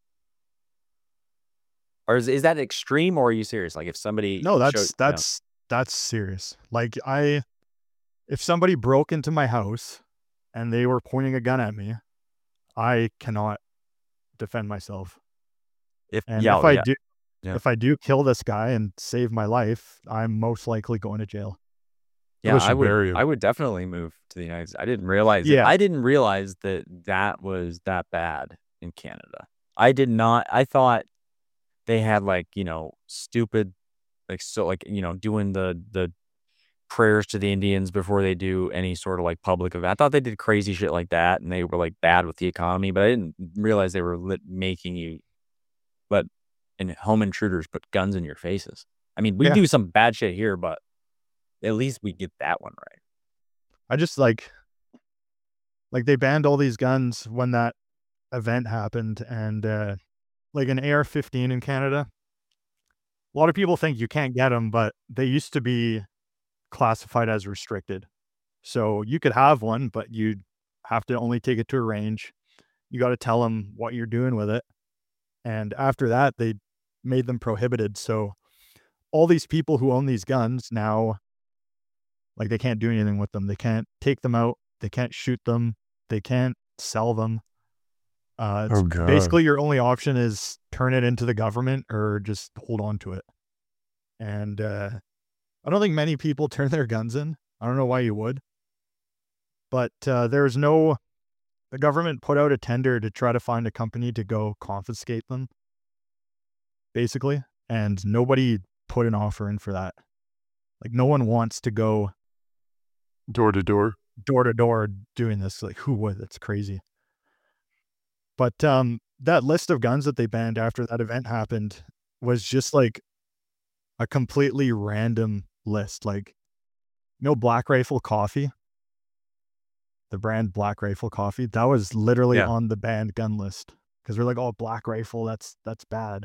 or is, is that extreme or are you serious? Like if somebody No, that's showed- that's that's serious. Like I, if somebody broke into my house and they were pointing a gun at me, I cannot defend myself. if And yeah, if I yeah. do, Yeah. if I do kill this guy and save my life, I'm most likely going to jail. Yeah, We should I would. bury him. I would definitely move to the United States. I didn't realize. it. Yeah. I didn't realize that that was that bad in Canada. I did not. I thought they had like you know stupid, like so like you know doing the the prayers to the Indians before they do any sort of like public event. I thought they did crazy shit like that, and they were like bad with the economy. But I didn't realize they were lit making you, but and home intruders put guns in your faces. I mean, we Yeah. do some bad shit here, but at least we get that one right. I just like, like they banned all these guns when that event happened, and uh, like an A R fifteen in Canada. A lot of people think you can't get them, but they used to be classified as restricted. So you could have one, but you'd have to only take it to a range. You got to tell them what you're doing with it. And after that, they made them prohibited. So all these people who own these guns now, like they can't do anything with them. They can't take them out. They can't shoot them. They can't sell them. Uh, it's Oh, God. basically your only option is turn it into the government or just hold on to it. And uh, I don't think many people turn their guns in. I don't know why you would. but uh, there's no, the government put out a tender to try to find a company to go confiscate them, basically. And nobody put an offer in for that. Like, no one wants to go Door to door. door to door doing this. Like, who would? That's crazy. But um, that list of guns that they banned after that event happened was just like a completely random list. Like, you know, Black Rifle Coffee, the brand Black Rifle Coffee, that was literally Yeah. on the banned gun list because we're like, oh, Black Rifle, that's that's bad.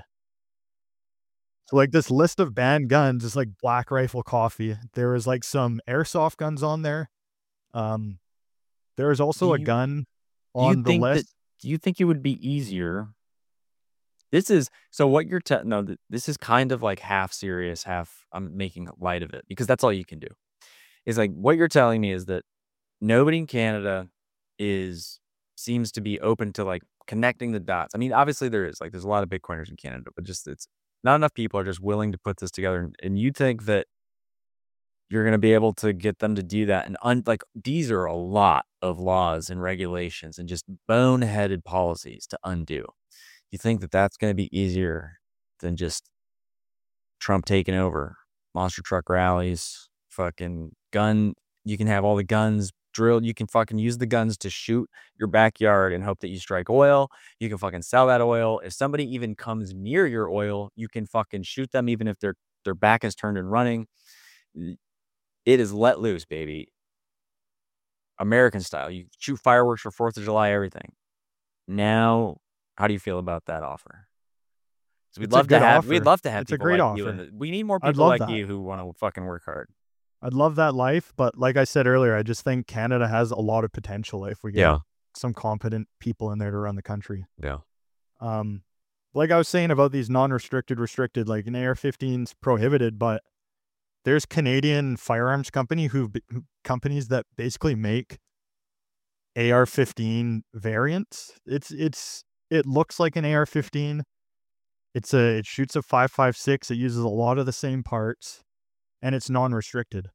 So like this list of banned guns is like Black Rifle Coffee. There was like some airsoft guns on there. Um, there was also Do a you- gun Do you on the think that? list. Do you think it would be easier? This is so. What you're te- no. th- This is kind of like half serious, half I'm making light of it because that's all you can do. Is like what you're telling me is that nobody in Canada is seems to be open to like connecting the dots. I mean, obviously there is like there's a lot of Bitcoiners in Canada, but just it's not enough people are just willing to put this together. And, and you think that you're going to be able to get them to do that? And un, like these are a lot of laws and regulations and just boneheaded policies to undo. You think that that's going to be easier than just Trump taking over, monster truck rallies, fucking gun? You can have all the guns drilled. You can fucking use the guns to shoot your backyard and hope that you strike oil. You can fucking sell that oil. If somebody even comes near your oil, you can fucking shoot them even if their their back is turned and running. It is let loose, baby. American style. You shoot fireworks for fourth of July, everything. Now, how do you feel about that offer? 'Cause we'd It's a love to good have offer. we'd love to have It's a people great like you. offer. And we need more I'd people love like that. you who want to fucking work hard. I'd love that life, but like I said earlier, I just think Canada has a lot of potential if we get Yeah. some competent people in there to run the country. Yeah. Um, like I was saying about these non-restricted, restricted, like an A R fifteen's prohibited, but there's Canadian firearms company who, who companies that basically make A R fifteen variants. It's it's it looks like an A R fifteen. It's a it shoots a five five six. It uses a lot of the same parts, and it's non-restricted.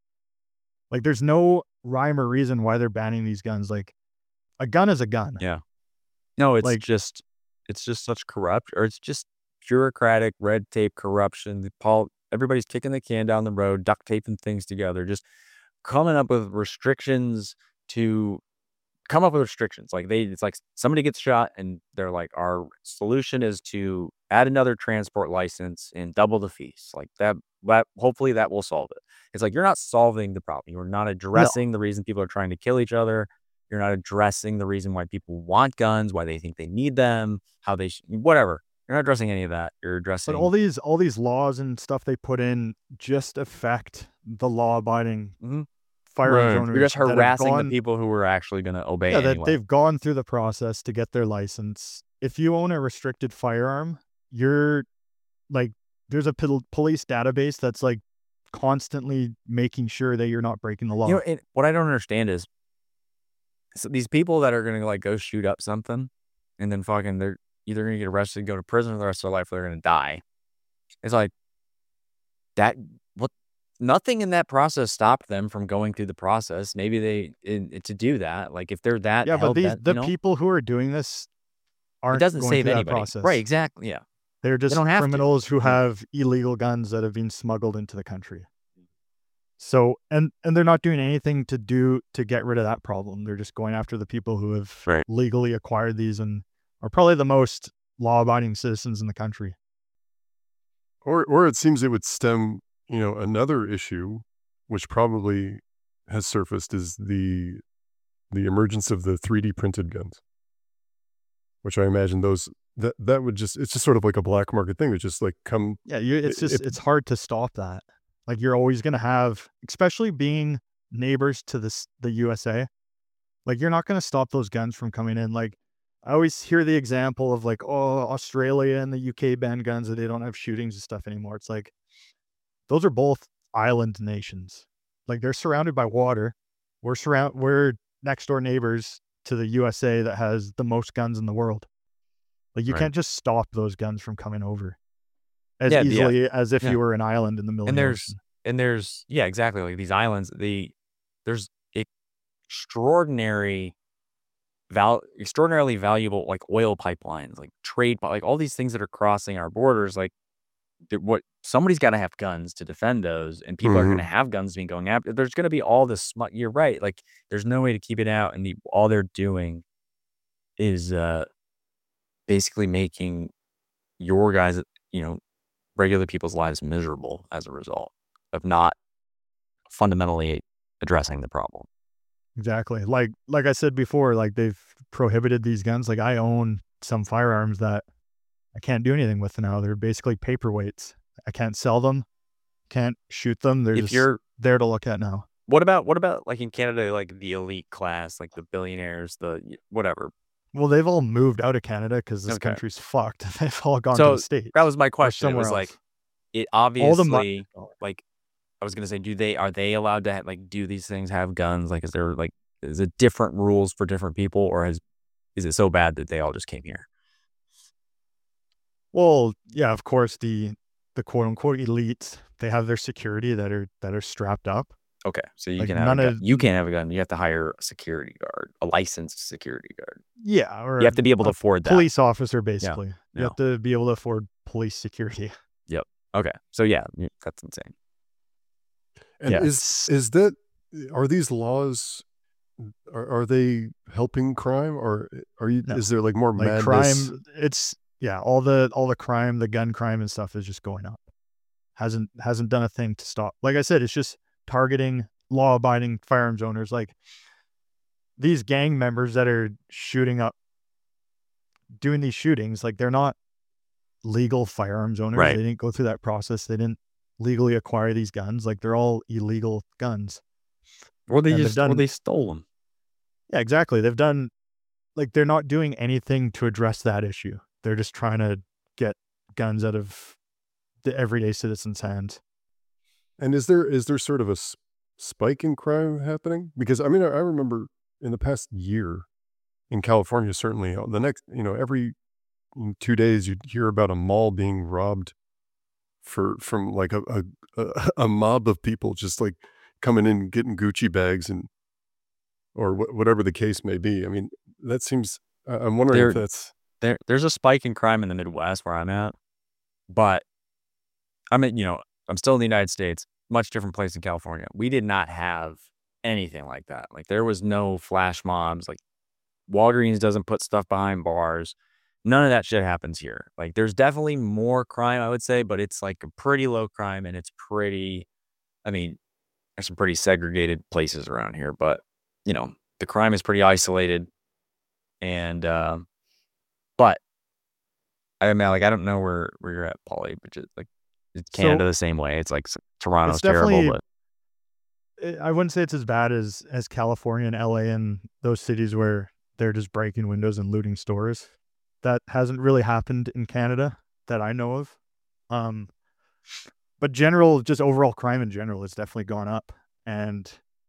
Like, there's no rhyme or reason why they're banning these guns. Like, a gun is a gun. Yeah. No, it's Like- just it's just such corrupt, or it's just bureaucratic red tape corruption. The Paul, everybody's kicking the can down the road, duct taping things together, just coming up with restrictions to come up with restrictions. Like they, it's like somebody gets shot, and they're like, our solution is to add another transport license and double the fees. Like that, that hopefully that will solve it. It's like you're not solving the problem. You're not addressing the reason people are trying to kill each other. You're not addressing the reason why people want guns, why they think they need them, how they sh- whatever. You're not addressing any of that. You're addressing But all these all these laws and stuff they put in just affect the law-abiding Mhm. firearms Right. owners. you're just that have harassing gone- the people who are actually going to obey Yeah, that anyway. they've gone through the process to get their license. If you own a restricted firearm, you're like, there's a pol- police database that's like constantly making sure that you're not breaking the law. You know, and what I don't understand is so these people that are going to like go shoot up something and then fucking they're either going to get arrested and go to prison for the rest of their life or they're going to die. It's like that. What? Nothing in that process stopped them from going through the process. Maybe they in, to do that. Like if they're that yeah, but hell these bent, the you know, people who are doing this it aren't doesn't going save through that anybody. process. Right? Exactly. Yeah. They're just don't have to. criminals who Yeah. have illegal guns that have been smuggled into the country. So, and and they're not doing anything to do to get rid of that problem. They're just going after the people who have Right. legally acquired these and are probably the most law-abiding citizens in the country. Or or it seems it would stem, you know, another issue, which probably has surfaced, is the the emergence of the three D printed guns. Which I imagine those that that would just it's just sort of like a black market thing that just like come Yeah, you, it's I- just if- it's hard to stop that. Like, you're always going to have, especially being neighbors to this the U S A. Like, you're not going to stop those guns from coming in. Like, I always hear the example of like, oh, Australia and the U K ban guns and they don't have shootings and stuff anymore. It's like, those are both island nations. Like, they're surrounded by water. We're surround we're next door neighbors to the U S A that has the most guns in the world. Like, you Right. can't just stop those guns from coming over as Yeah, yeah. easily as if Yeah. you were an island in the middle And of the there's ocean. and there's yeah, exactly. Like these islands, the there's it extraordinary val extraordinarily valuable like oil pipelines, like trade, pi- like all these things that are crossing our borders. Like th- what somebody's got to have guns to defend those, and people are going to Mhm. have guns being going after. There's going to be all this smut. You're right. Like there's no way to keep it out, and the, all they're doing is uh basically making your guys, you know, regular people's lives miserable as a result of not fundamentally addressing the problem. Exactly. Like like I said before, like they've prohibited these guns. Like I own some firearms that I can't do anything with now. They're basically paperweights. I can't sell them, can't shoot them. They're If just you're there to look at now. what about what about like in Canada, like the elite class, like the billionaires, the y- whatever. Well, they've all moved out of Canada because this Okay. country's fucked. They've all gone to So the States. that was my or question. It somewhere was like else. it All the money. obviously like I was gonna say, do they are they allowed to ha- like do these things, have guns? Like, is there like is it different rules for different people, or is is it so bad that they all just came here? Well, yeah, of course, the the quote unquote elites, they have their security that are that are strapped up. Okay, so you Like can have a none gun. of You can't have a gun. You have to hire a security guard, a licensed security guard. yeah, or You have to be able to a afford that. police officer basically. You yeah. have to be able to afford police security. Okay, so yeah, y- that's insane. And Yeah. is is that are these laws are, are they helping crime, or are you No. is there like more Like madness? crime, it's yeah, all the all the crime, the gun crime and stuff is just going up. Hasn't hasn't done a thing to stop. Like I said, it's just targeting law abiding firearms owners. Like these gang members that are shooting up, doing these shootings, like they're not legal firearms owners. Right. They didn't go through that process. They didn't legally acquire these guns. Like they're all illegal guns. Or they And they've just or done- they stole them. Yeah, exactly. They've done like they're not doing anything to address that issue. They're just trying to get guns out of the everyday citizen's hands. And is there is there sort of a s- spike in crime happening? Because I mean, I, I remember in the past year in California, certainly uh, the next, you know, every mm, two days you'd hear about a mall being robbed for from like a a, a, a mob of people just like coming in getting Gucci bags and or wh- whatever the case may be. I mean, that seems. I- I'm wondering if There- that's. There there's a spike in crime in the Midwest where I'm at, but I'm in, you know, I'm still in the United States, much different place in California. We did not have anything like that. Like there was no flash mobs. Like Walgreens doesn't put stuff behind bars. None of that shit happens here. Like there's definitely more crime, I would say, but it's like a pretty low crime and it's pretty, I mean, there's some pretty segregated places around here, but you know, the crime is pretty isolated. And, um, but I mean, like, I don't know where, where you're at, Paulie, but just like it's So- Canada the same way. It's like s- Toronto's It's definitely- terrible, but I wouldn't say it's as bad as as California and L A and those cities where they're just breaking windows and looting stores. That hasn't really happened in Canada that I know of. Um, but general, just overall crime in general, has definitely gone up, and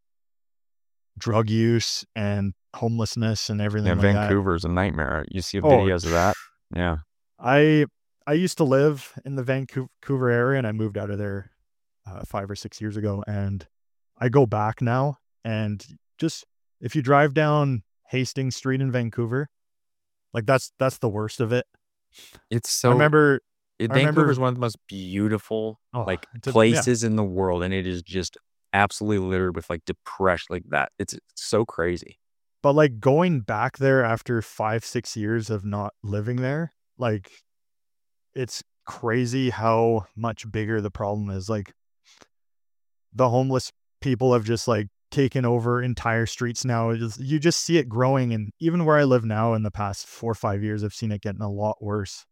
drug use and homelessness and everything yeah, like that. Vancouver's a nightmare. You see Oh, videos of that? Yeah. I I used to live in the Vancouver area, and I moved out of there uh, five or six years ago, and I go back now, and just if you drive down Hastings Street in Vancouver, like that's that's the worst of it. It's so, I remember it, I remember- Vancouver is one of the most beautiful oh, like it's a- yeah. places in the world, and it is just absolutely littered with like depression, like that. It's, it's so crazy. But like going back there after five, six years of not living there, like it's crazy how much bigger the problem is. Like the homeless people have just like taken over entire streets now. It just, you just see it growing. And even where I live now in the past four or five years, I've seen it getting a lot worse.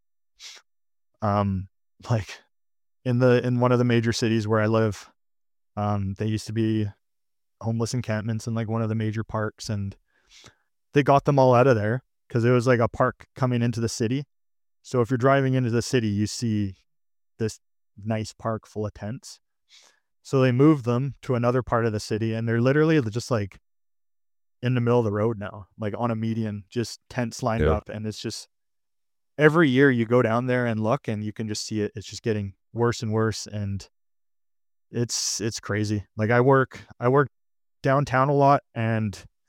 Um, like in the, in one of the major cities where I live, um, they used to be homeless encampments in like one of the major parks, and they got them all out of there because it was like a park coming into the city. So if you're driving into the city, you see this nice park full of tents. So they moved them to another part of the city, and they're literally just like in the middle of the road now, like on a median, just tents lined Yeah. up. And it's just every year you go down there and look, and you can just see it. It's just getting worse and worse. And it's, it's crazy. Like I work, I work downtown a lot, and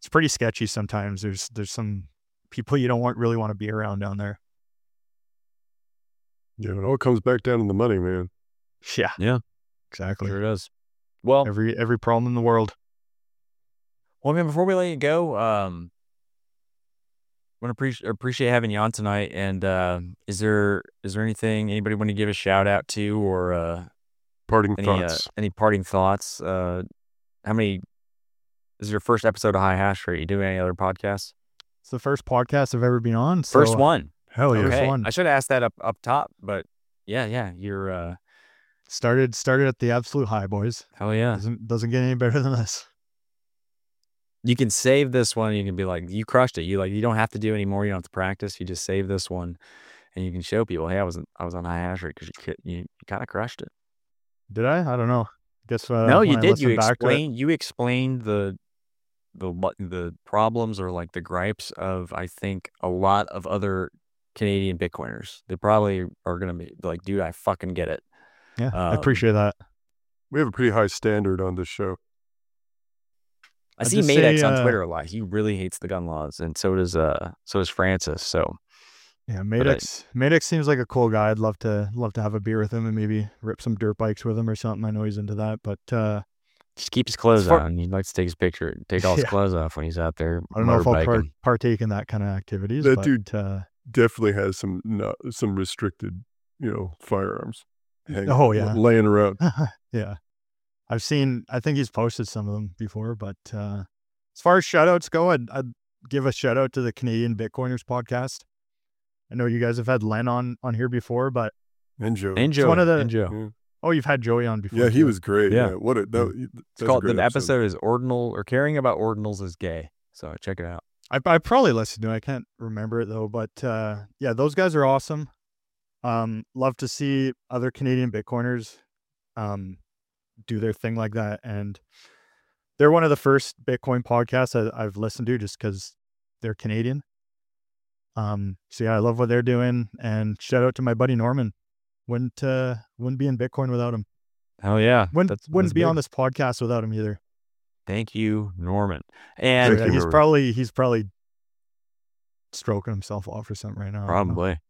it's pretty sketchy sometimes. There's there's some people you don't want really want to be around down there. Yeah, it all comes back down to the money, man. Yeah. Yeah. Exactly. Sure does. Well, Every every problem in the world. well, man, before we let you go, um, want to appreciate appreciate having you on tonight. And uh, is there is there anything anybody want to give a shout out to, or uh, Parting any uh, thoughts. any parting thoughts? Uh, how many? This is your first episode of High Hash Rate. You do any other podcasts? It's the first podcast I've ever been on. So, First one. Hell yeah. First Okay. one. I should have asked that up up top, but yeah, yeah, you're uh, Started started at the absolute high, boys. hell yeah. Doesn't doesn't get any better than this. You can save this one. You can be like, you crushed it. You like, you don't have to do any more. You don't have to practice. You just save this one, and you can show people, hey, I was I was on High Hash Rate because you ki- you, you kind of crushed it. Did I? I don't know. Guess uh, no, when you I did. You listened back to it- explained. You explained the the what- the problems or like the gripes of I think a lot of other Canadian Bitcoiners. They probably are gonna be like, dude, I fucking get it. Yeah, I Um, appreciate that. We have a pretty high standard on this show. I I'd see just Madex say, on uh, Twitter a lot. He really hates the gun laws, and so does uh so does Francis. So Yeah, I- Madex. Madex seems like a cool guy. I'd love to love to have a beer with him and maybe rip some dirt bikes with him or something. I know he's into that, but uh, just keep his clothes far- on. He likes to take his picture, take all his Yeah. clothes off when he's out there. I don't know if I'll motorbiking. part, partake in that kind of activities. That but, dude- uh, Definitely has some no, some restricted, you know, firearms. hanging- Oh, yeah. laying around. yeah, I've seen. I think he's posted some of them before. But uh, as far as shout outs go, I'd, I'd give a shout out to the Canadian Bitcoiners podcast. I know you guys have had Len on on here before, but And Joe. And Joe, one of the- and Joe. Yeah. oh, you've had Joey on before. Yeah, he too. was great. Yeah. Yeah. What a, that, Yeah. that's It's a called great the episode is Ordinal or Caring About Ordinals is Gay. So check it out. I I probably listened to it. I can't remember it though, but uh, yeah, those guys are awesome. Um, love to see other Canadian Bitcoiners um, do their thing like that, and they're one of the first Bitcoin podcasts I, I've listened to just because they're Canadian. Um, so yeah, I love what they're doing, and shout out to my buddy Norman. Wouldn't uh, wouldn't be in Bitcoin without him. Hell yeah. Wouldn't That's- wouldn't that's be on big. this podcast without him either. Thank you, Norman. So, And yeah, you, he's Norman. probably he's probably stroking himself off or something right now. I don't know. probably.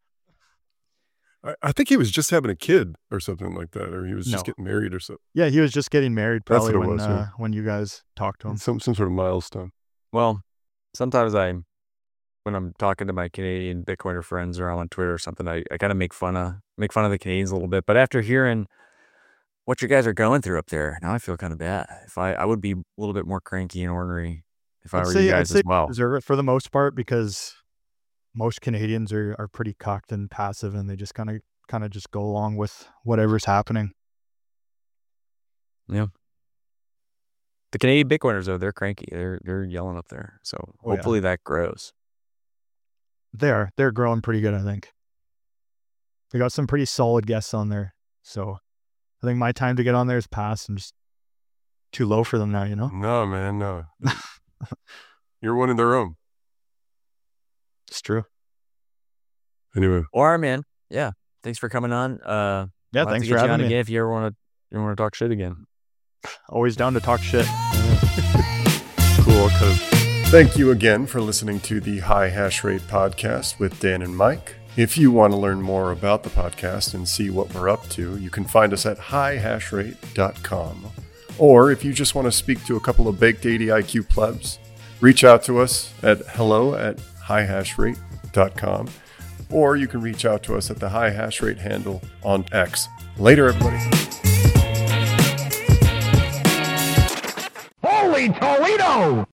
I, I think he was just having a kid or something like that, or he was just No. getting married or something. Yeah, he was just getting married That's probably what it when was, yeah. uh, when you guys talked to him. Some some sort of milestone. Well, sometimes I, when I'm talking to my Canadian Bitcoiner friends or I'm on Twitter or something, I, I kind of make fun of make fun of the Canadians a little bit. But after hearing what you guys are going through up there, now I feel kind of bad. If I, I would be a little bit more cranky and ornery if I I'd were say, you I'd guys say as well. deserve it for the most part because most Canadians are, are pretty cocked and passive, and they just kind of kind of just go along with whatever's happening. The Canadian Bitcoiners though, they're cranky. They're they're yelling up there. So Oh, yeah. hopefully that grows. They are they're growing pretty good, I think. They got some pretty solid guests on there, so I think my time to get on there is past and just too low for them now. You know, No, man, no. You're one of their own. it's true. Anyway, Or man, yeah. Thanks for coming on. Uh, Yeah, we'll have thanks to for get you on having me. again if you ever want to you want to talk shit again. Always down to talk shit. cool. Cause thank you again for listening to the High Hash Rate podcast with Dan and Mike. If you want to learn more about the podcast and see what we're up to, you can find us at high hash rate dot com. Or if you just want to speak to a couple of baked eighty I Q plebs, reach out to us at hello at high hash rate dot com. Or you can reach out to us at the High Hash Rate handle on X. Later, everybody. Holy Toledo!